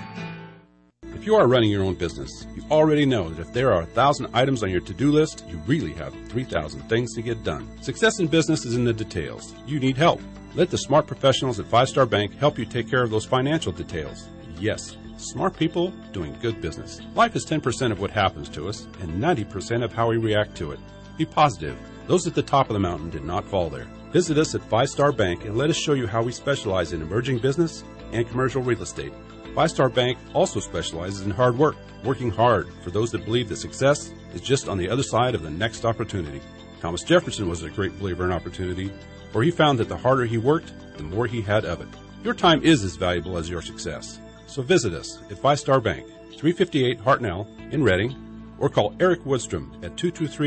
If you are running your own business, you already know that if there are 1,000 items on your to-do list, you really have 3,000 things to get done. Success in business is in the details. You need help. Let the smart professionals at Five Star Bank help you take care of those financial details. Yes, smart people doing good business. Life is 10% of what happens to us and 90% of how we react to it. Be positive. Those at the top of the mountain did not fall there. Visit us at Five Star Bank and let us show you how we specialize in emerging business and commercial real estate. Five Star Bank also specializes in hard work, working hard for those that believe that success is just on the other side of the next opportunity. Thomas Jefferson was a great believer in opportunity, for he found that the harder he worked, the more he had of it. Your time is as valuable as your success. So visit us at Five Star Bank, 358 Hartnell in Reading, or call Eric Woodstrom at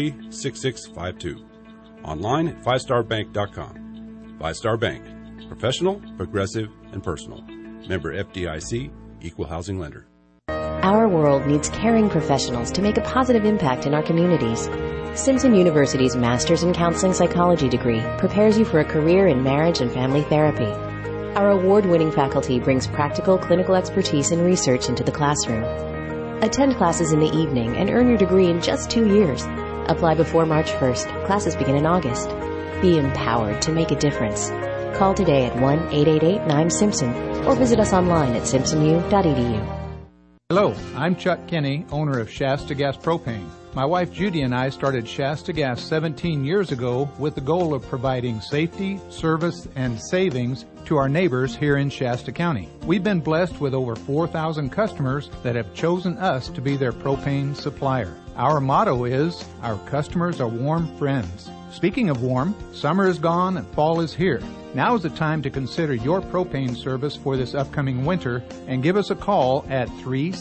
223-6652. Online at fivestarbank.com. Five Star Bank. Professional, progressive, and personal. Member FDIC, Equal Housing Lender. Our world needs caring professionals to make a positive impact in our communities. Simpson University's Master's in Counseling Psychology degree prepares you for a career in marriage and family therapy. Our award-winning faculty brings practical clinical expertise and research into the classroom. Attend classes in the evening and earn your degree in just 2 years. Apply before March 1st. Classes begin in August. Be empowered to make a difference. Call today at 1-888-9-SIMPSON or visit us online at simpsonu.edu. Hello, I'm Chuck Kenny, owner of Shasta Gas Propane. My wife Judy and I started Shasta Gas 17 years ago with the goal of providing safety, service, and savings to our neighbors here in Shasta County. We've been blessed with over 4,000 customers that have chosen us to be their propane supplier. Our motto is, our customers are warm friends. Speaking of warm, summer is gone and fall is here. Now is the time to consider your propane service for this upcoming winter and give us a call at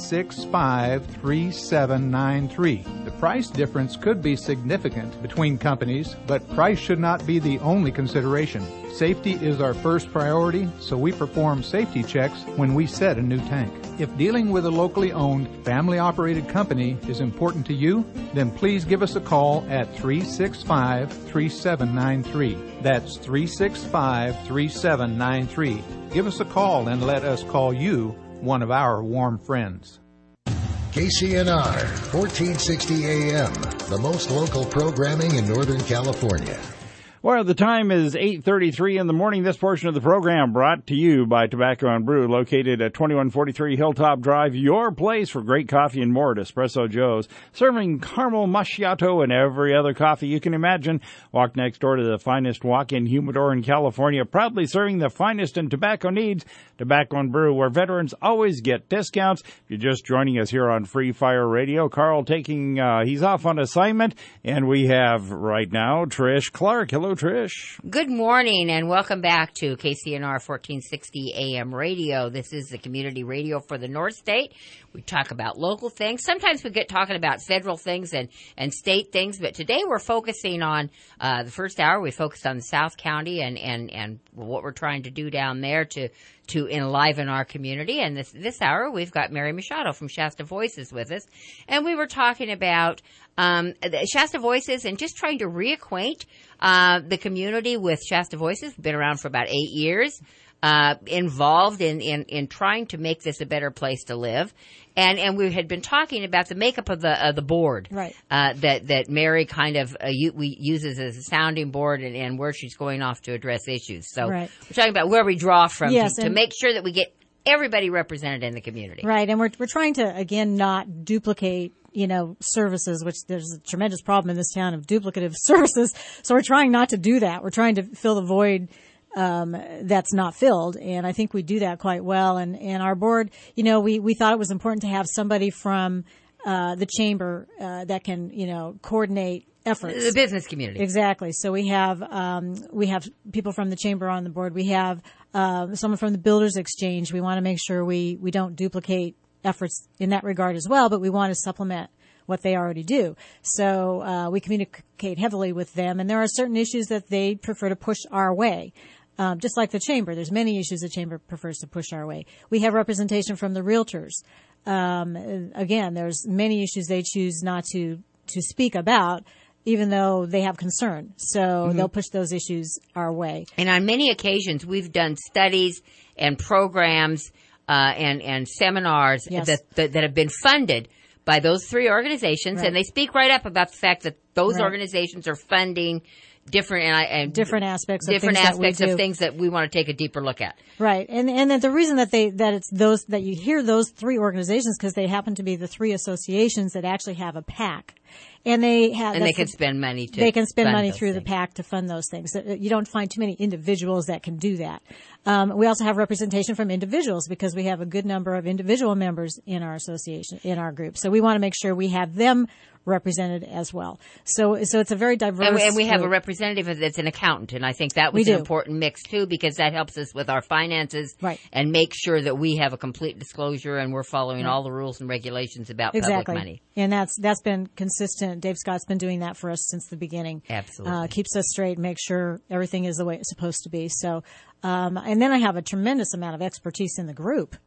365-3793. The price difference could be significant between companies, but price should not be the only consideration. Safety is our first priority, so we perform safety checks when we set a new tank. If dealing with a locally owned, family-operated company is important to you, then please give us a call at 365-3793. That's 365-3793. Give us a call and let us call you one of our warm friends. KCNR, 1460 AM, the most local programming in Northern California. Well, the time is 8:33 in the morning. This portion of the program brought to you by Tobacco and Brew, located at 2143 Hilltop Drive, your place for great coffee and more at Espresso Joe's, serving caramel macchiato and every other coffee you can imagine. Walk next door to the finest walk-in humidor in California, proudly serving the finest in tobacco needs. Tobacco and Brew, where veterans always get discounts. If you're just joining us here on Free Fire Radio, Carl he's off on assignment, and we have right now Trish Clark. Hello, Trish. Good morning and welcome back to KCNR 1460 AM radio. This is the community radio for the North State. We talk about local things. Sometimes we get talking about federal things and state things, but today we're focusing on the first hour. We focused on the South County and what we're trying to do down there to to enliven our community. And this hour, we've got Mary Machado from Shasta Voices with us. And we were talking about Shasta Voices and just trying to reacquaint the community with Shasta Voices. We've been around for about 8 years. Involved in trying to make this a better place to live. And we had been talking about the makeup of the board. Right. That Mary kind of uses as a sounding board and where she's going off to address issues. So right. We're talking about where we draw from to and make sure that we get everybody represented in the community. Right. And we're trying to, again, not duplicate services, which there's a tremendous problem in this town of duplicative services. So we're trying not to do that. We're trying to fill the void that's not filled. And I think we do that quite well. And our board, we thought it was important to have somebody from the chamber that can, coordinate efforts. The business community. Exactly. So we have people from the chamber on the board. We have someone from the Builders Exchange. We want to make sure we don't duplicate efforts in that regard as well, but we want to supplement what they already do. So we communicate heavily with them, and there are certain issues that they prefer to push our way. Just like the chamber, there's many issues the chamber prefers to push our way. We have representation from the realtors. Again, there's many issues they choose not to speak about, even though they have concern. So they'll push those issues our way. And on many occasions, we've done studies and programs and seminars that have been funded by those three organizations, and they speak right up about the fact that those organizations are funding different aspects of things that we want to take a deeper look at. Right, and that the reason that it's those that you hear those three organizations because they happen to be the three associations that actually have a PAC. And they can spend money They can spend money through the PAC to fund those things. You don't find too many individuals that can do that. We also have representation from individuals because we have a good number of individual members in our association, in our group. So we want to make sure we have them represented as well. So it's a very diverse and we have group. a representative that's an accountant, and I think that was an important mix too because that helps us with our finances and make sure that we have a complete disclosure and we're following all the rules and regulations about public money. And that's been consistent. Dave Scott's been doing that for us since the beginning. Absolutely. Keeps us straight, makes sure everything is the way it's supposed to be. So, and then I have a tremendous amount of expertise in the group.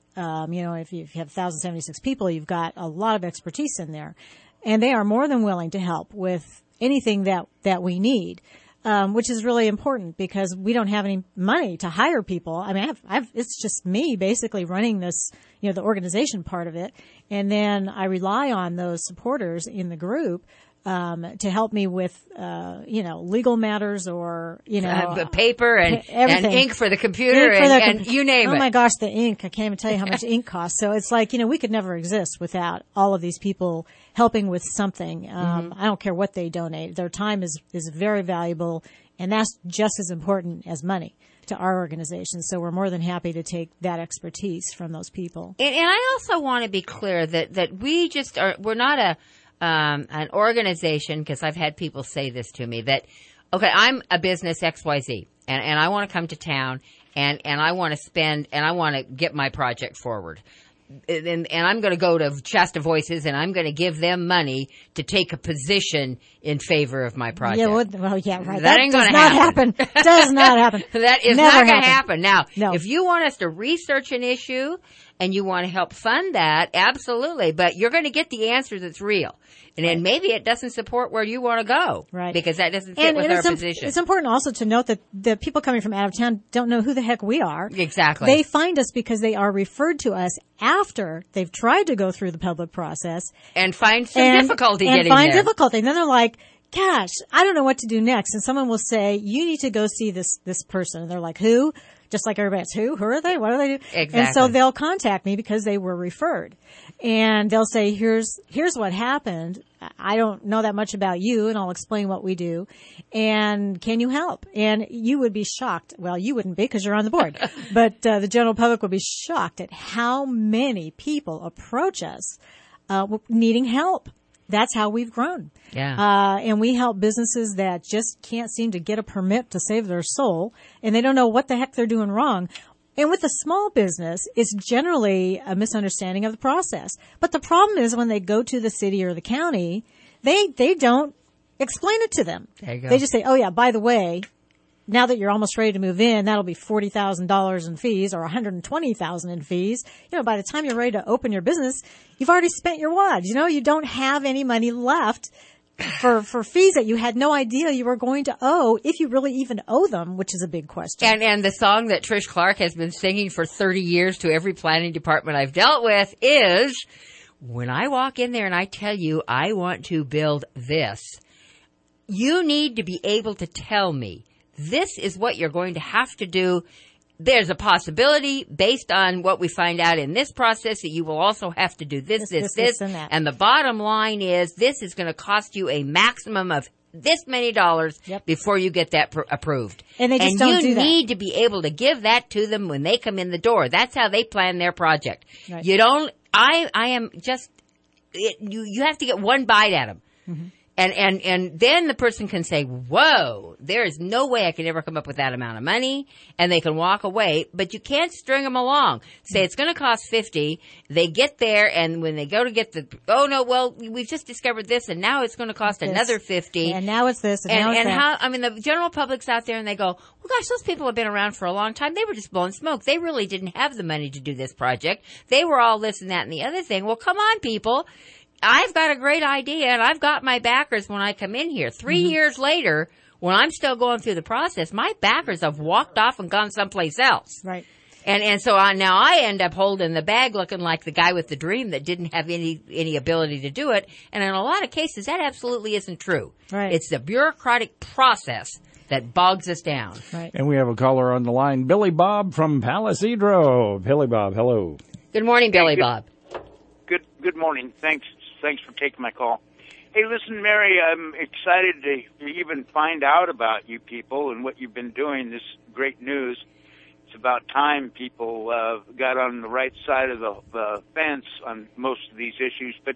If you have 1,076 people, you've got a lot of expertise in there. And they are more than willing to help with anything that we need, which is really important because we don't have any money to hire people. I mean, it's just me basically running this, the organization part of it. And then I rely on those supporters in the group to help me with, legal matters or, paper and ink for the computer and you name it. Oh my gosh, the ink. I can't even tell you how much ink costs. So it's like, we could never exist without all of these people helping with something. I don't care what they donate. Their time is very valuable, and that's just as important as money to our organization. So we're more than happy to take that expertise from those people. And I also want to be clear that we're not an organization, because I've had people say this to me, that, okay, I'm a business XYZ, and I want to come to town, and I want to spend, and I want to get my project forward. And I'm going to go to Shasta Voices, and I'm going to give them money to take a position in favor of my project. Yeah, right. That ain't going to happen. Does not happen. That is Never not going to happen. Now, no. If you want us to research an issue and you want to help fund that, absolutely. But you're going to get the answer that's real. And then maybe it doesn't support where you want to go. Right. Because that doesn't fit with our position. It's important also to note that the people coming from out of town don't know who the heck we are. Exactly. They find us because they are referred to us after they've tried to go through the public process. And find some difficulty getting there. And find difficulty. And then they're like, gosh, I don't know what to do next. And someone will say, you need to go see this person. And they're like, who? Just like everybody else, who are they? What do they do? Exactly. And so they'll contact me because they were referred. And they'll say, here's what happened. I don't know that much about you, and I'll explain what we do. And can you help? And you would be shocked. Well, you wouldn't be because you're on the board. But the general public would be shocked at how many people approach us needing help. That's how we've grown. Yeah. And we help businesses that just can't seem to get a permit to save their soul, and they don't know what the heck they're doing wrong. And with a small business, it's generally a misunderstanding of the process. But the problem is when they go to the city or the county, they don't explain it to them. There you go. They just say, oh yeah, by the way, now that you're almost ready to move in, that'll be $40,000 in fees or $120,000 in fees. By the time you're ready to open your business, you've already spent your wads. You don't have any money left for fees that you had no idea you were going to owe, if you really even owe them, which is a big question. And the song that Trish Clark has been singing for 30 years to every planning department I've dealt with is, when I walk in there and I tell you I want to build this, you need to be able to tell me this is what you're going to have to do. There's a possibility, based on what we find out in this process, that you will also have to do this, and that. And the bottom line is, this is going to cost you a maximum of this many dollars before you get that approved. And they just don't do that. You need to be able to give that to them when they come in the door. That's how they plan their project. Right. You don't. I am just. You have to get one bite at them. Mm-hmm. And then the person can say, whoa, there is no way I could ever come up with that amount of money, and they can walk away, but you can't string them along. Say it's going to cost $50, they get there, and when they go to get we've just discovered this, and now it's going to cost another $50. And now it's this, and now it's that. The general public's out there, and they go, well, gosh, those people have been around for a long time. They were just blowing smoke. They really didn't have the money to do this project. They were all this and that and the other thing. Well, come on, people. I've got a great idea, and I've got my backers when I come in here. 3 years later, when I'm still going through the process, my backers have walked off and gone someplace else. Right. And so now I end up holding the bag looking like the guy with the dream that didn't have any ability to do it. And in a lot of cases, that absolutely isn't true. Right. It's the bureaucratic process that bogs us down. Right. And we have a caller on the line, Billy Bob from Palo Cedro. Billy Bob, hello. Good morning, Billy Bob. Good morning. Thanks for taking my call. Hey, listen, Mary, I'm excited to even find out about you people and what you've been doing. This great news. It's about time people got on the right side of the fence on most of these issues. But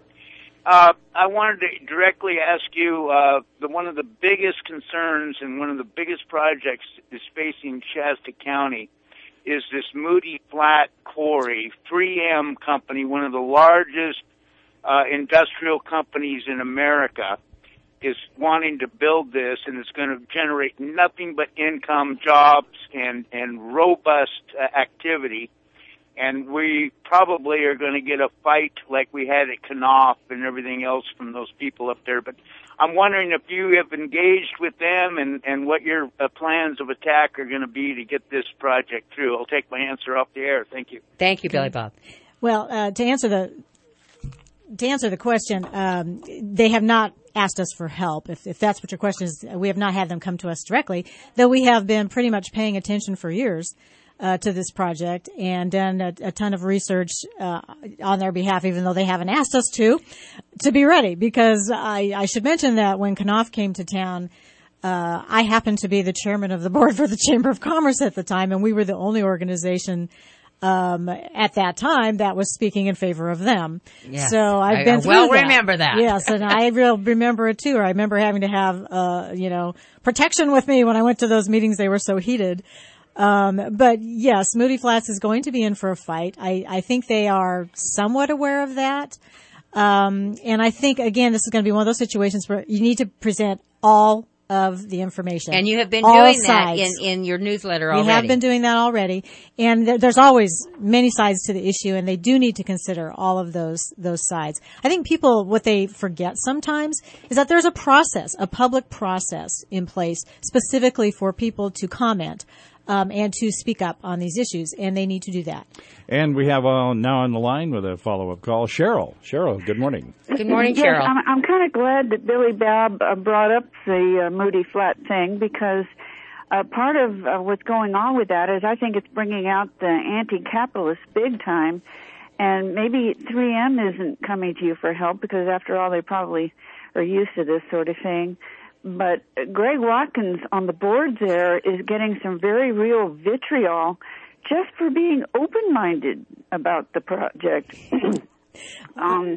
I wanted to directly ask you, one of the biggest concerns and one of the biggest projects is facing Shasta County is this Moody Flat Quarry, 3M company, one of the largest industrial companies in America, is wanting to build this, and it's going to generate nothing but income, jobs, and robust activity. And we probably are going to get a fight like we had at Knopf and everything else from those people up there. But I'm wondering if you have engaged with them and what your plans of attack are going to be to get this project through. I'll take my answer off the air. Thank you. Thank you, Billy Bob. Well, to answer the question, they have not asked us for help. If that's what your question is, we have not had them come to us directly, though we have been pretty much paying attention for years to this project and done a ton of research on their behalf, even though they haven't asked us to be ready. Because I should mention that when Knopf came to town, I happened to be the chairman of the board for the Chamber of Commerce at the time, and we were the only organization at that time that was speaking in favor of them. Yeah. So I've been through well that. Remember that. Yes, and I remember it too. I remember having to have, protection with me when I went to those meetings. They were so heated. But yes, Moody Flats is going to be in for a fight. I think they are somewhat aware of that. And I think, again, this is going to be one of those situations where you need to present all of the information. And you have been all doing sides. that in your newsletter already. We have been doing that already. And there's always many sides to the issue, and they do need to consider all of those sides. I think people, what they forget sometimes is that there's a process, a public process in place specifically for people to comment and to speak up on these issues, and they need to do that. And we have now on the line with a follow-up call, Cheryl. Cheryl, good morning. Good morning, yes, Cheryl. I'm kind of glad that Billy Bob brought up the Moody Flat thing, because part of what's going on with that is I think it's bringing out the anti-capitalists big time, and maybe 3M isn't coming to you for help because, after all, they probably are used to this sort of thing. But Greg Watkins on the board there is getting some very real vitriol just for being open-minded about the project. And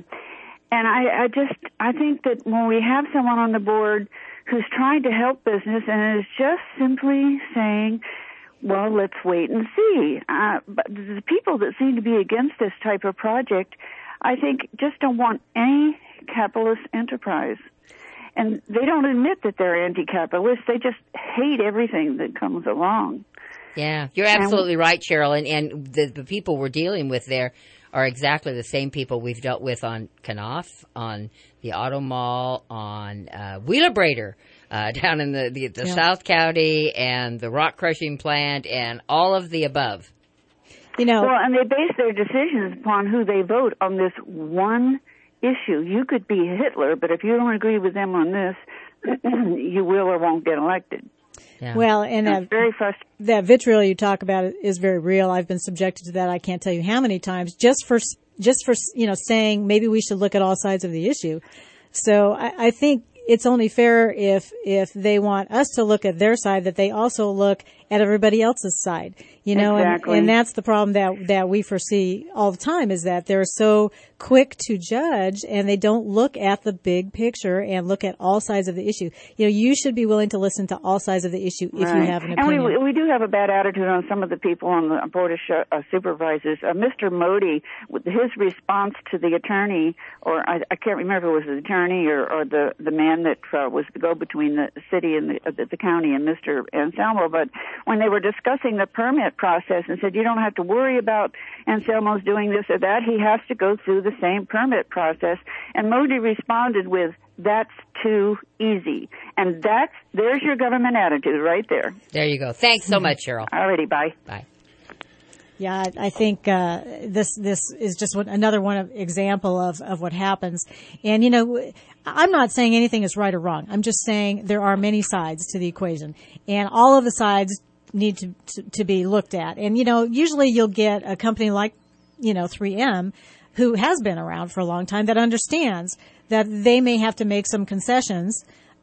I think that when we have someone on the board who's trying to help business and is just simply saying, well, let's wait and see. But the people that seem to be against this type of project, I think, just don't want any capitalist enterprise. and they don't admit that they're anti-capitalist. They just hate everything that comes along. Yeah, you're absolutely right, Cheryl. And the people we're dealing with there are exactly the same people we've dealt with on Knopf, on the Auto Mall, on Wheelabrator, down in the South County, and the rock crushing plant, and all of the above. Well, and they base their decisions upon who they vote on this one issue. You could be Hitler, but if you don't agree with them on this, you will or won't get elected. Yeah. Well, and that vitriol you talk about is very real. I've been subjected to that. I can't tell you how many times, just for saying maybe we should look at all sides of the issue. So I think it's only fair if they want us to look at their side, that they also look at everybody else's side, Exactly. and that's the problem that we foresee all the time, is that they're so quick to judge and they don't look at the big picture and look at all sides of the issue. You should be willing to listen to all sides of the issue if you have an opinion. And we do have a bad attitude on some of the people on the Board of Supervisors. Mr. Modi, his response to the attorney, or I can't remember if it was the attorney or the man that was the go-between the city and the county and Mr. Anselmo, but when they were discussing the permit process and said, you don't have to worry about Anselmo's doing this or that, he has to go through the same permit process. And Modi responded with, that's too easy. And there's your government attitude right there. There you go. Thanks so much, Cheryl. Alrighty, bye. Bye. Yeah, I think this is just another example of what happens. And, I'm not saying anything is right or wrong. I'm just saying there are many sides to the equation. And all of the sides need to be looked at. And, usually you'll get a company like, 3M, who has been around for a long time, that understands that they may have to make some concessions,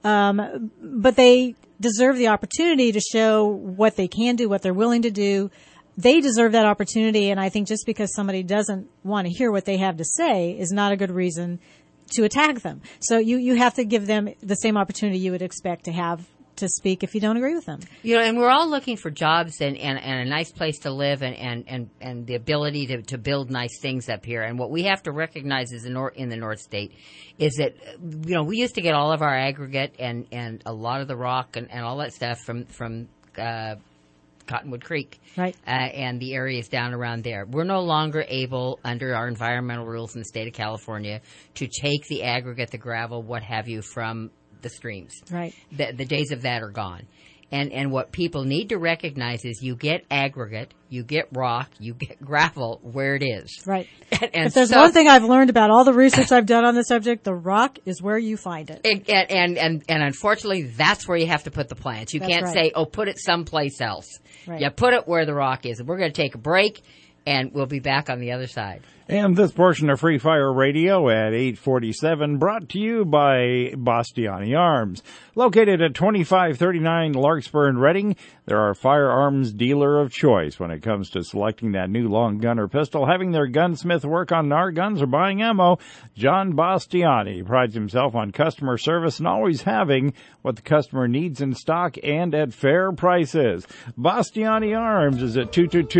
but they deserve the opportunity to show what they can do, what they're willing to do. They deserve that opportunity, and I think just because somebody doesn't want to hear what they have to say is not a good reason to attack them. So you have to give them the same opportunity you would expect to have to speak if you don't agree with them. And we're all looking for jobs and a nice place to live and the ability to build nice things up here. And what we have to recognize is in the North State is that, we used to get all of our aggregate and a lot of the rock and all that stuff from Cottonwood Creek, right, and the areas down around there. We're no longer able, under our environmental rules in the state of California, to take the aggregate, the gravel, what have you, from the streams. Right. The days of that are gone. And what people need to recognize is you get aggregate, you get rock, you get gravel where it is. Right. And if there's one thing I've learned about all the research I've done on the subject, the rock is where you find it. And unfortunately, that's where you have to put the plants. You can't say, put it someplace else. Right. You put it where the rock is. And we're going to take a break, and we'll be back on the other side. And this portion of Free Fire Radio at 8:47 brought to you by Bastiani Arms. Located at 2539 Larkspur in Reading, they're our firearms dealer of choice when it comes to selecting that new long gun or pistol, having their gunsmith work on our guns, or buying ammo. John Bastiani prides himself on customer service and always having what the customer needs in stock and at fair prices. Bastiani Arms is at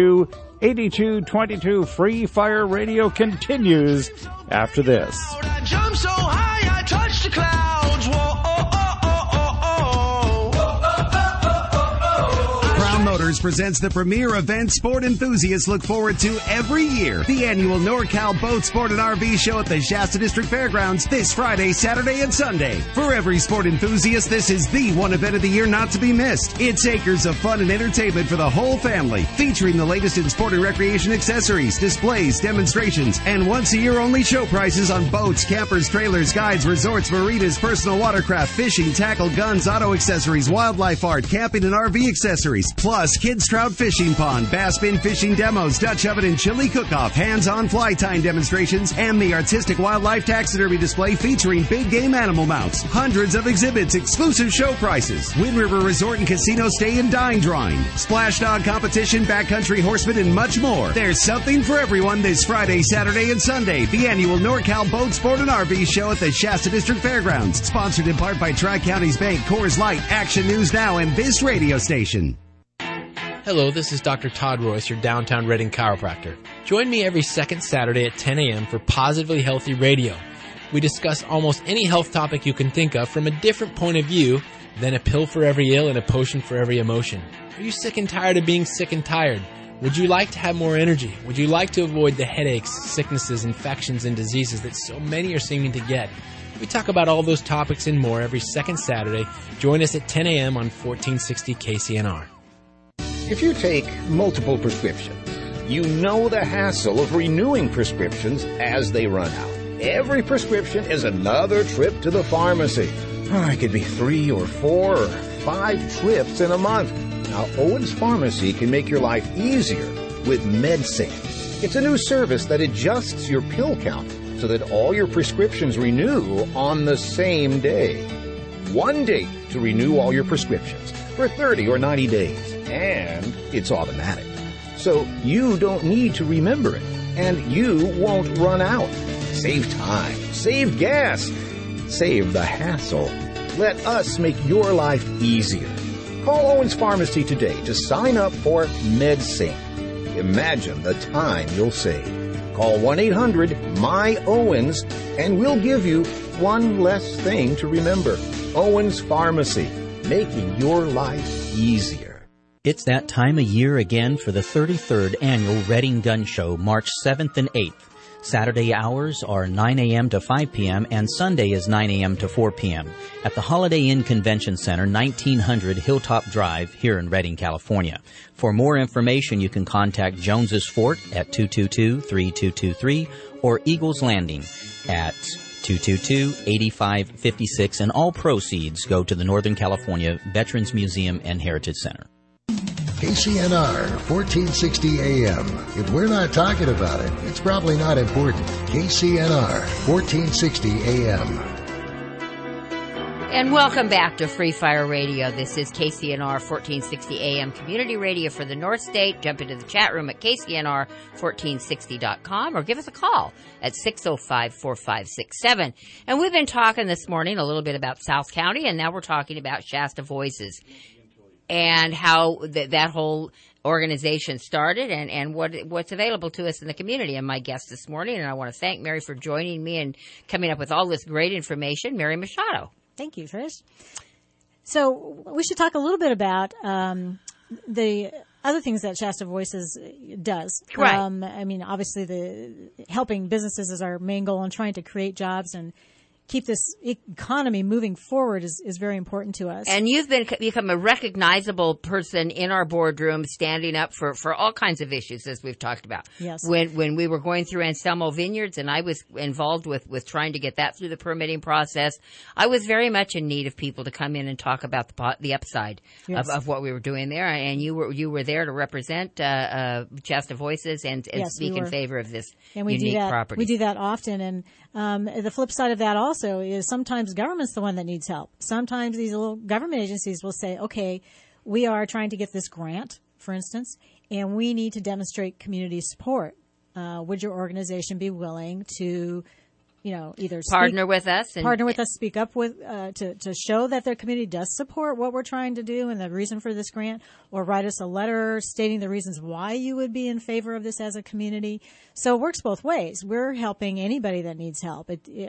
222-8222. Free Fire Radio continues after this. I jumped so high, I touched the clouds. Whoa, oh, oh, oh, oh. Crown Motors presents the premier event sport enthusiasts look forward to every year. The annual NorCal Boat Sport and RV Show at the Shasta District Fairgrounds this Friday, Saturday, and Sunday. For every sport enthusiast, this is the one event of the year not to be missed. It's acres of fun and entertainment for the whole family, featuring the latest in sport and recreation accessories, displays, demonstrations, and once-a-year only show prices on boats, campers, trailers, guides, resorts, marinas, personal watercraft, fishing, tackle, guns, auto accessories, wildlife art, camping, and RV accessories. Plus, kids trout fishing pond, bass bin fishing demos, Dutch oven and chili cook-off, hands-on fly tying demonstrations, and the artistic wildlife taxidermy display featuring big game animal mounts. Hundreds of exhibits, exclusive show prices, Wind River Resort and Casino stay and dine drawing, splash dog competition, backcountry horsemen, and much more. There's something for everyone this Friday, Saturday, and Sunday. The annual NorCal Boat Sport and RV Show at the Shasta District Fairgrounds. Sponsored in part by Tri-Counties Bank, Coors Light, Action News Now, and this radio station. Hello, this is Dr. Todd Royce, your downtown Reading chiropractor. Join me every second Saturday at 10 a.m. for Positively Healthy Radio. We discuss almost any health topic you can think of from a different point of view than a pill for every ill and a potion for every emotion. Are you sick and tired of being sick and tired? Would you like to have more energy? Would you like to avoid the headaches, sicknesses, infections, and diseases that so many are seeming to get? We talk about all those topics and more every second Saturday. Join us at 10 a.m. on 1460 KCNR. If you take multiple prescriptions, you know the hassle of renewing prescriptions as they run out. Every prescription is another trip to the pharmacy. It could be 3 or 4 or 5 trips in a month. Now, Owens Pharmacy can make your life easier with MedSync. It's a new service that adjusts your pill count so that all your prescriptions renew on the same day. One date to renew all your prescriptions for 30 or 90 days. And it's automatic. So you don't need to remember it. And you won't run out. Save time. Save gas. Save the hassle. Let us make your life easier. Call Owens Pharmacy today to sign up for MedSync. Imagine the time you'll save. Call 1-800-MY-OWENS and we'll give you one less thing to remember. Owens Pharmacy, making your life easier. It's that time of year again for the 33rd Annual Reading Gun Show, March 7th and 8th. Saturday hours are 9 a.m. to 5 p.m. and Sunday is 9 a.m. to 4 p.m. at the Holiday Inn Convention Center, 1900 Hilltop Drive here in Redding, California. For more information, you can contact Jones's Fort at 222-3223 or Eagles Landing at 222-8556, and all proceeds go to the Northern California Veterans Museum and Heritage Center. KCNR 1460 AM. If we're not talking about it, it's probably not important. KCNR 1460 AM. And welcome back to Free Fire Radio. This is KCNR 1460 AM Community Radio for the North State. Jump into the chat room at KCNR1460.com or give us a call at 605-4567. And we've been talking this morning a little bit about South County, and now we're talking about Shasta Voices and how that whole organization started and what's available to us in the community. And my guest this morning, and I want to thank Mary for joining me and coming up with all this great information, Mary Machado. Thank you, Trish. So we should talk a little bit about the other things that Shasta Voices does. Right. I mean, obviously, the helping businesses is our main goal, and trying to create jobs and keep this economy moving forward is very important to us. And you've become a recognizable person in our boardroom, standing up for all kinds of issues, as we've talked about. Yes. When we were going through Anselmo Vineyards, and I was involved with trying to get that through the permitting process, I was very much in need of people to come in and talk about the upside of what we were doing there. And you were there to represent Shasta Voices and speak in favor of this unique property. We do that often, and the flip side of that also is sometimes government's the one that needs help. Sometimes these little government agencies will say, okay, we are trying to get this grant, for instance, and we need to demonstrate community support. Would your organization be willing to, either partner with us, speak up with, to show that their community does support what we're trying to do and the reason for this grant, or write us a letter stating the reasons why you would be in favor of this as a community. So it works both ways. We're helping anybody that needs help.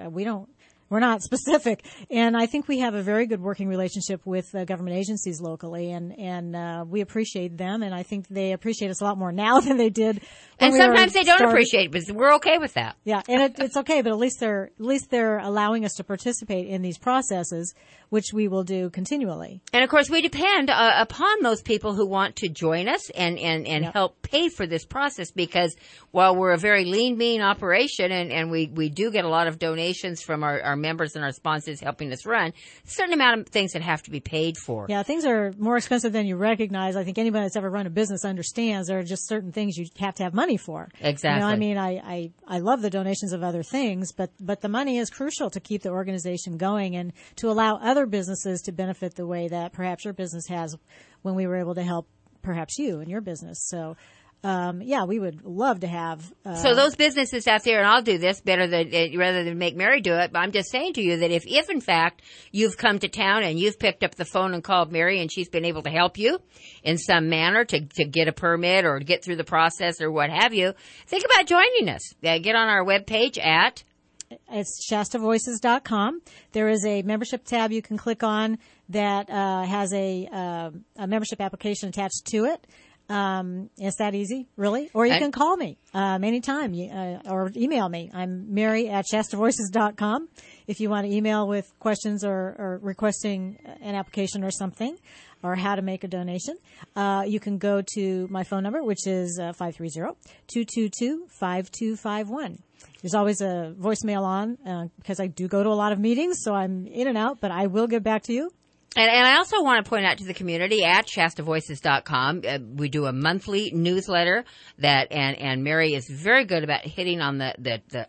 We're not specific. And I think we have a very good working relationship with government agencies locally, and we appreciate them, and I think they appreciate us a lot more now than they did when and sometimes they don't appreciate it, but we're okay with that. Yeah, and it's okay, but at least they're allowing us to participate in these processes, which we will do continually. And of course, we depend upon those people who want to join us and help pay for this process, because while we're a very lean, mean operation, and we do get a lot of donations from our members and our sponsors helping us run, a certain amount of things that have to be paid for. Yeah, things are more expensive than you recognize. I think anybody that's ever run a business understands there are just certain things you have to have money for. Exactly. I mean, I love the donations of other things, but the money is crucial to keep the organization going and to allow other businesses to benefit the way that perhaps your business has when we were able to help perhaps you and your business. So we would love to have. So those businesses out there, and I'll do this rather than make Mary do it, but I'm just saying to you that if in fact you've come to town and you've picked up the phone and called Mary and she's been able to help you in some manner to get a permit or get through the process or what have you, think about joining us. Get on our webpage at It's ShastaVoices.com. There is a membership tab you can click on that has a membership application attached to it. It's that easy, really. Or you can call me anytime or email me. I'm Mary at ShastaVoices.com if you want to email with questions or requesting an application or something, or how to make a donation. You can go to my phone number, which is 530-222-5251. There's always a voicemail on because I do go to a lot of meetings, so I'm in and out, but I will get back to you. And I also want to point out to the community at ShastaVoices.com, we do a monthly newsletter that, and Mary is very good about hitting on the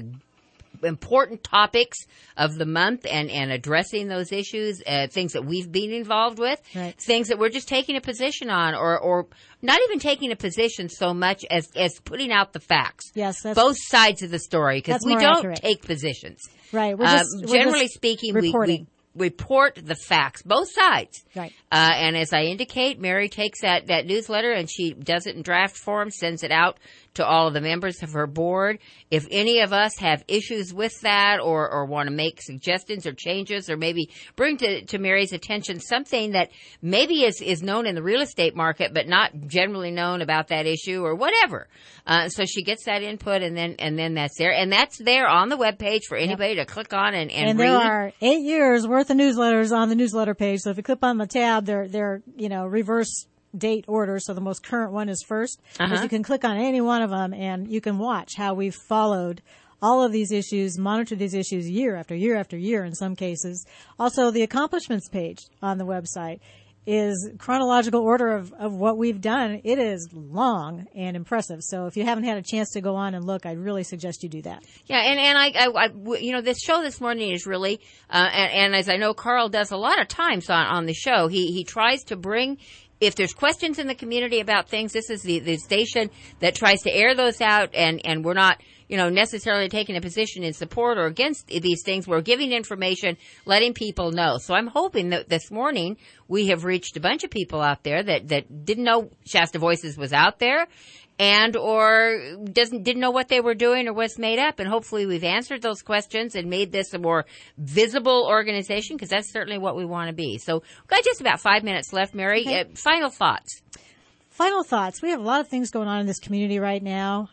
important topics of the month and addressing those issues, things that we've been involved with, things that we're just taking a position on, or not even taking a position so much as putting out the facts. Yes, that's both sides of the story, because we don't accurate. Take positions. Right. Generally speaking, we report the facts, both sides. Right. And as I indicate, Mary takes that newsletter and she does it in draft form, sends it out to all of the members of her board. If any of us have issues with that or want to make suggestions or changes or maybe bring to Mary's attention something that maybe is known in the real estate market but not generally known about that issue or whatever. So she gets that input and then that's there. And that's there on the webpage for anybody to click on and read. And there are 8 years worth of newsletters on the newsletter page. So if you click on the tab, they're reverse date order, so the most current one is first. Because you can click on any one of them and you can watch how we've followed all of these issues, monitor these issues year after year after year in some cases. Also, the accomplishments page on the website is chronological order of what we've done. It is long and impressive. So if you haven't had a chance to go on and look, I'd really suggest you do that. Yeah, and I this show this morning is really, and as I know Carl does a lot of times on the show, he tries to bring, if there's questions in the community about things, this is the station that tries to air those out, and we're not, necessarily taking a position in support or against these things. We're giving information, letting people know. So I'm hoping that this morning we have reached a bunch of people out there that didn't know Shasta Voices was out there and or didn't know what they were doing or what's made up. And hopefully we've answered those questions and made this a more visible organization, because that's certainly what we want to be. So we've got just about 5 minutes left, Mary. Okay. Final thoughts. Final thoughts. We have a lot of things going on in this community right now.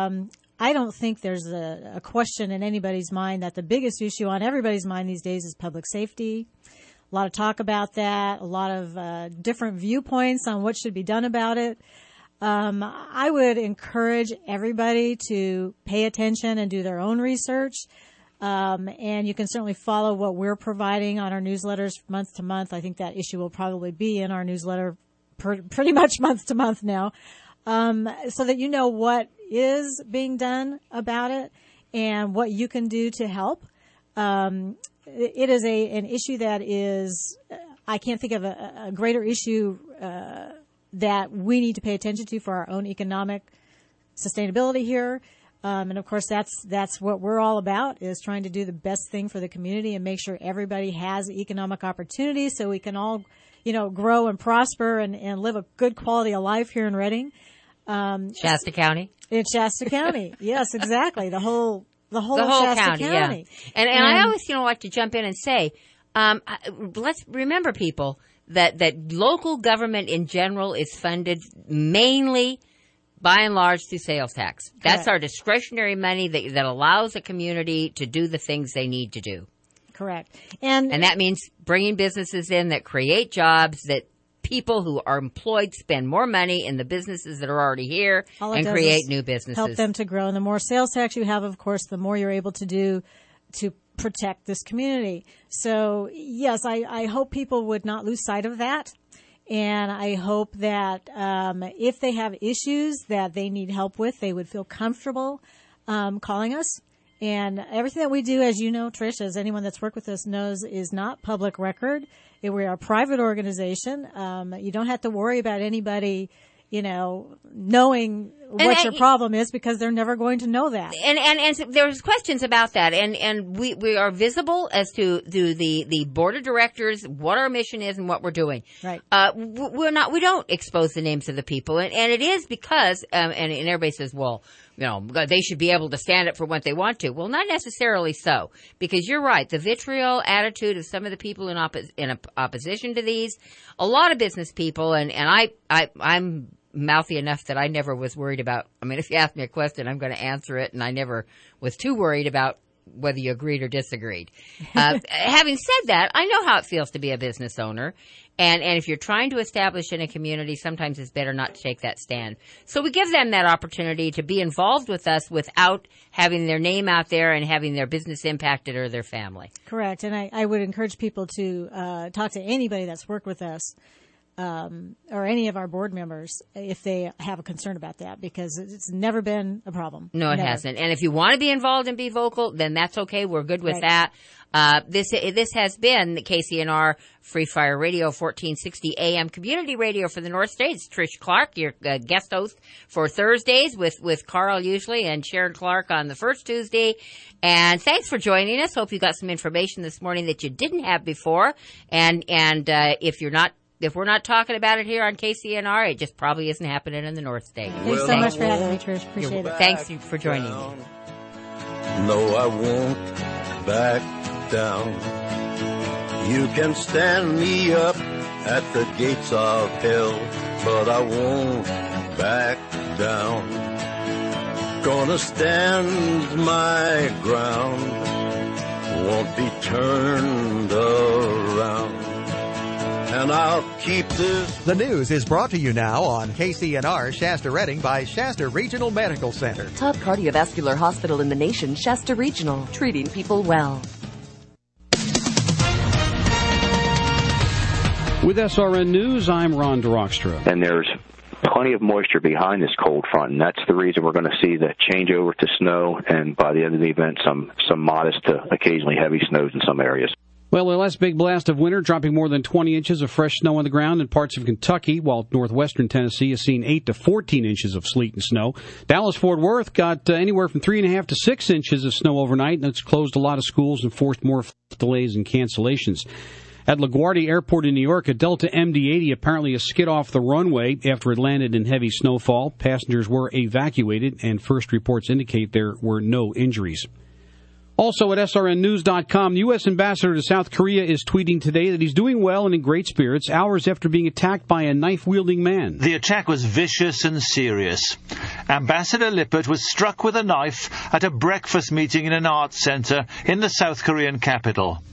I don't think there's a question in anybody's mind that the biggest issue on everybody's mind these days is public safety. A lot of talk about that, a lot of different viewpoints on what should be done about it. I would encourage everybody to pay attention and do their own research. And you can certainly follow what we're providing on our newsletters month to month. I think that issue will probably be in our newsletter pretty much month to month now. So that you know what is being done about it and what you can do to help. It is an issue that is, I can't think of a greater issue that we need to pay attention to for our own economic sustainability here. And of course, that's what we're all about, is trying to do the best thing for the community and make sure everybody has economic opportunities so we can all, grow and prosper and live a good quality of life here in Redding. Shasta County. In Shasta County. Yes, exactly. The whole Shasta County. Yeah. And I always, like to jump in and say, let's remember, people, that local government in general is funded mainly, by and large, through sales tax. That's our discretionary money that allows a community to do the things they need to do. Correct. And that means bringing businesses in that create jobs, that people who are employed spend more money in the businesses that are already here and create new businesses. Help them to grow. And the more sales tax you have, of course, the more you're able to do to protect this community. So, yes, I hope people would not lose sight of that. And I hope that if they have issues that they need help with, they would feel comfortable calling us. And everything that we do, as you know, Trish, as anyone that's worked with us knows, is not public record. We are a private organization. You don't have to worry about anybody, knowing what your problem is, because they're never going to know that. And there's questions about that. And we are visible as to the board of directors, what our mission is and what we're doing. Right. We don't expose the names of the people. And it is because, and everybody says, well, they should be able to stand up for what they want to. Well, not necessarily so, because you're right. The vitriol attitude of some of the people in opposition to these, a lot of business people, and I'm mouthy enough that I never was worried about. I mean, if you ask me a question, I'm going to answer it, and I never was too worried about whether you agreed or disagreed. Having said that, I know how it feels to be a business owner. And if you're trying to establish in a community, sometimes it's better not to take that stand. So we give them that opportunity to be involved with us without having their name out there and having their business impacted or their family. Correct. And I would encourage people to talk to anybody that's worked with us. Or any of our board members, if they have a concern about that, because it's never been a problem. No, it hasn't. And if you want to be involved and be vocal, then that's okay. We're good with that. This has been the KCNR Free Fire Radio 1460 AM Community Radio for the North States. Trish Clark, your guest host for Thursdays with Carl usually and Sharon Clark on the first Tuesday. And thanks for joining us. Hope you got some information this morning that you didn't have before. And if we're not talking about it here on KCNR, it just probably isn't happening in the North State. Thanks so much for having me, Trish. Appreciate it. Thanks for joining me. No, I won't back down. You can stand me up at the gates of hell, but I won't back down. Gonna stand my ground, won't be turned around. And I'll keep this. The news is brought to you now on KCNR Shasta Redding by Shasta Regional Medical Center. Top cardiovascular hospital in the nation, Shasta Regional, treating people well. With SRN News, I'm Ron DeRockstra. And there's plenty of moisture behind this cold front, and that's the reason we're going to see the changeover to snow, and by the end of the event, some modest to occasionally heavy snows in some areas. Well, the last big blast of winter, dropping more than 20 inches of fresh snow on the ground in parts of Kentucky, while northwestern Tennessee has seen 8 to 14 inches of sleet and snow. Dallas-Fort Worth got anywhere from 3.5 to 6 inches of snow overnight, and it's closed a lot of schools and forced more delays and cancellations. At LaGuardia Airport in New York, a Delta MD-80 apparently has skid off the runway after it landed in heavy snowfall. Passengers were evacuated, and first reports indicate there were no injuries. Also at SRNnews.com, the U.S. Ambassador to South Korea is tweeting today that he's doing well and in great spirits hours after being attacked by a knife-wielding man. The attack was vicious and serious. Ambassador Lippert was struck with a knife at a breakfast meeting in an arts center in the South Korean capital.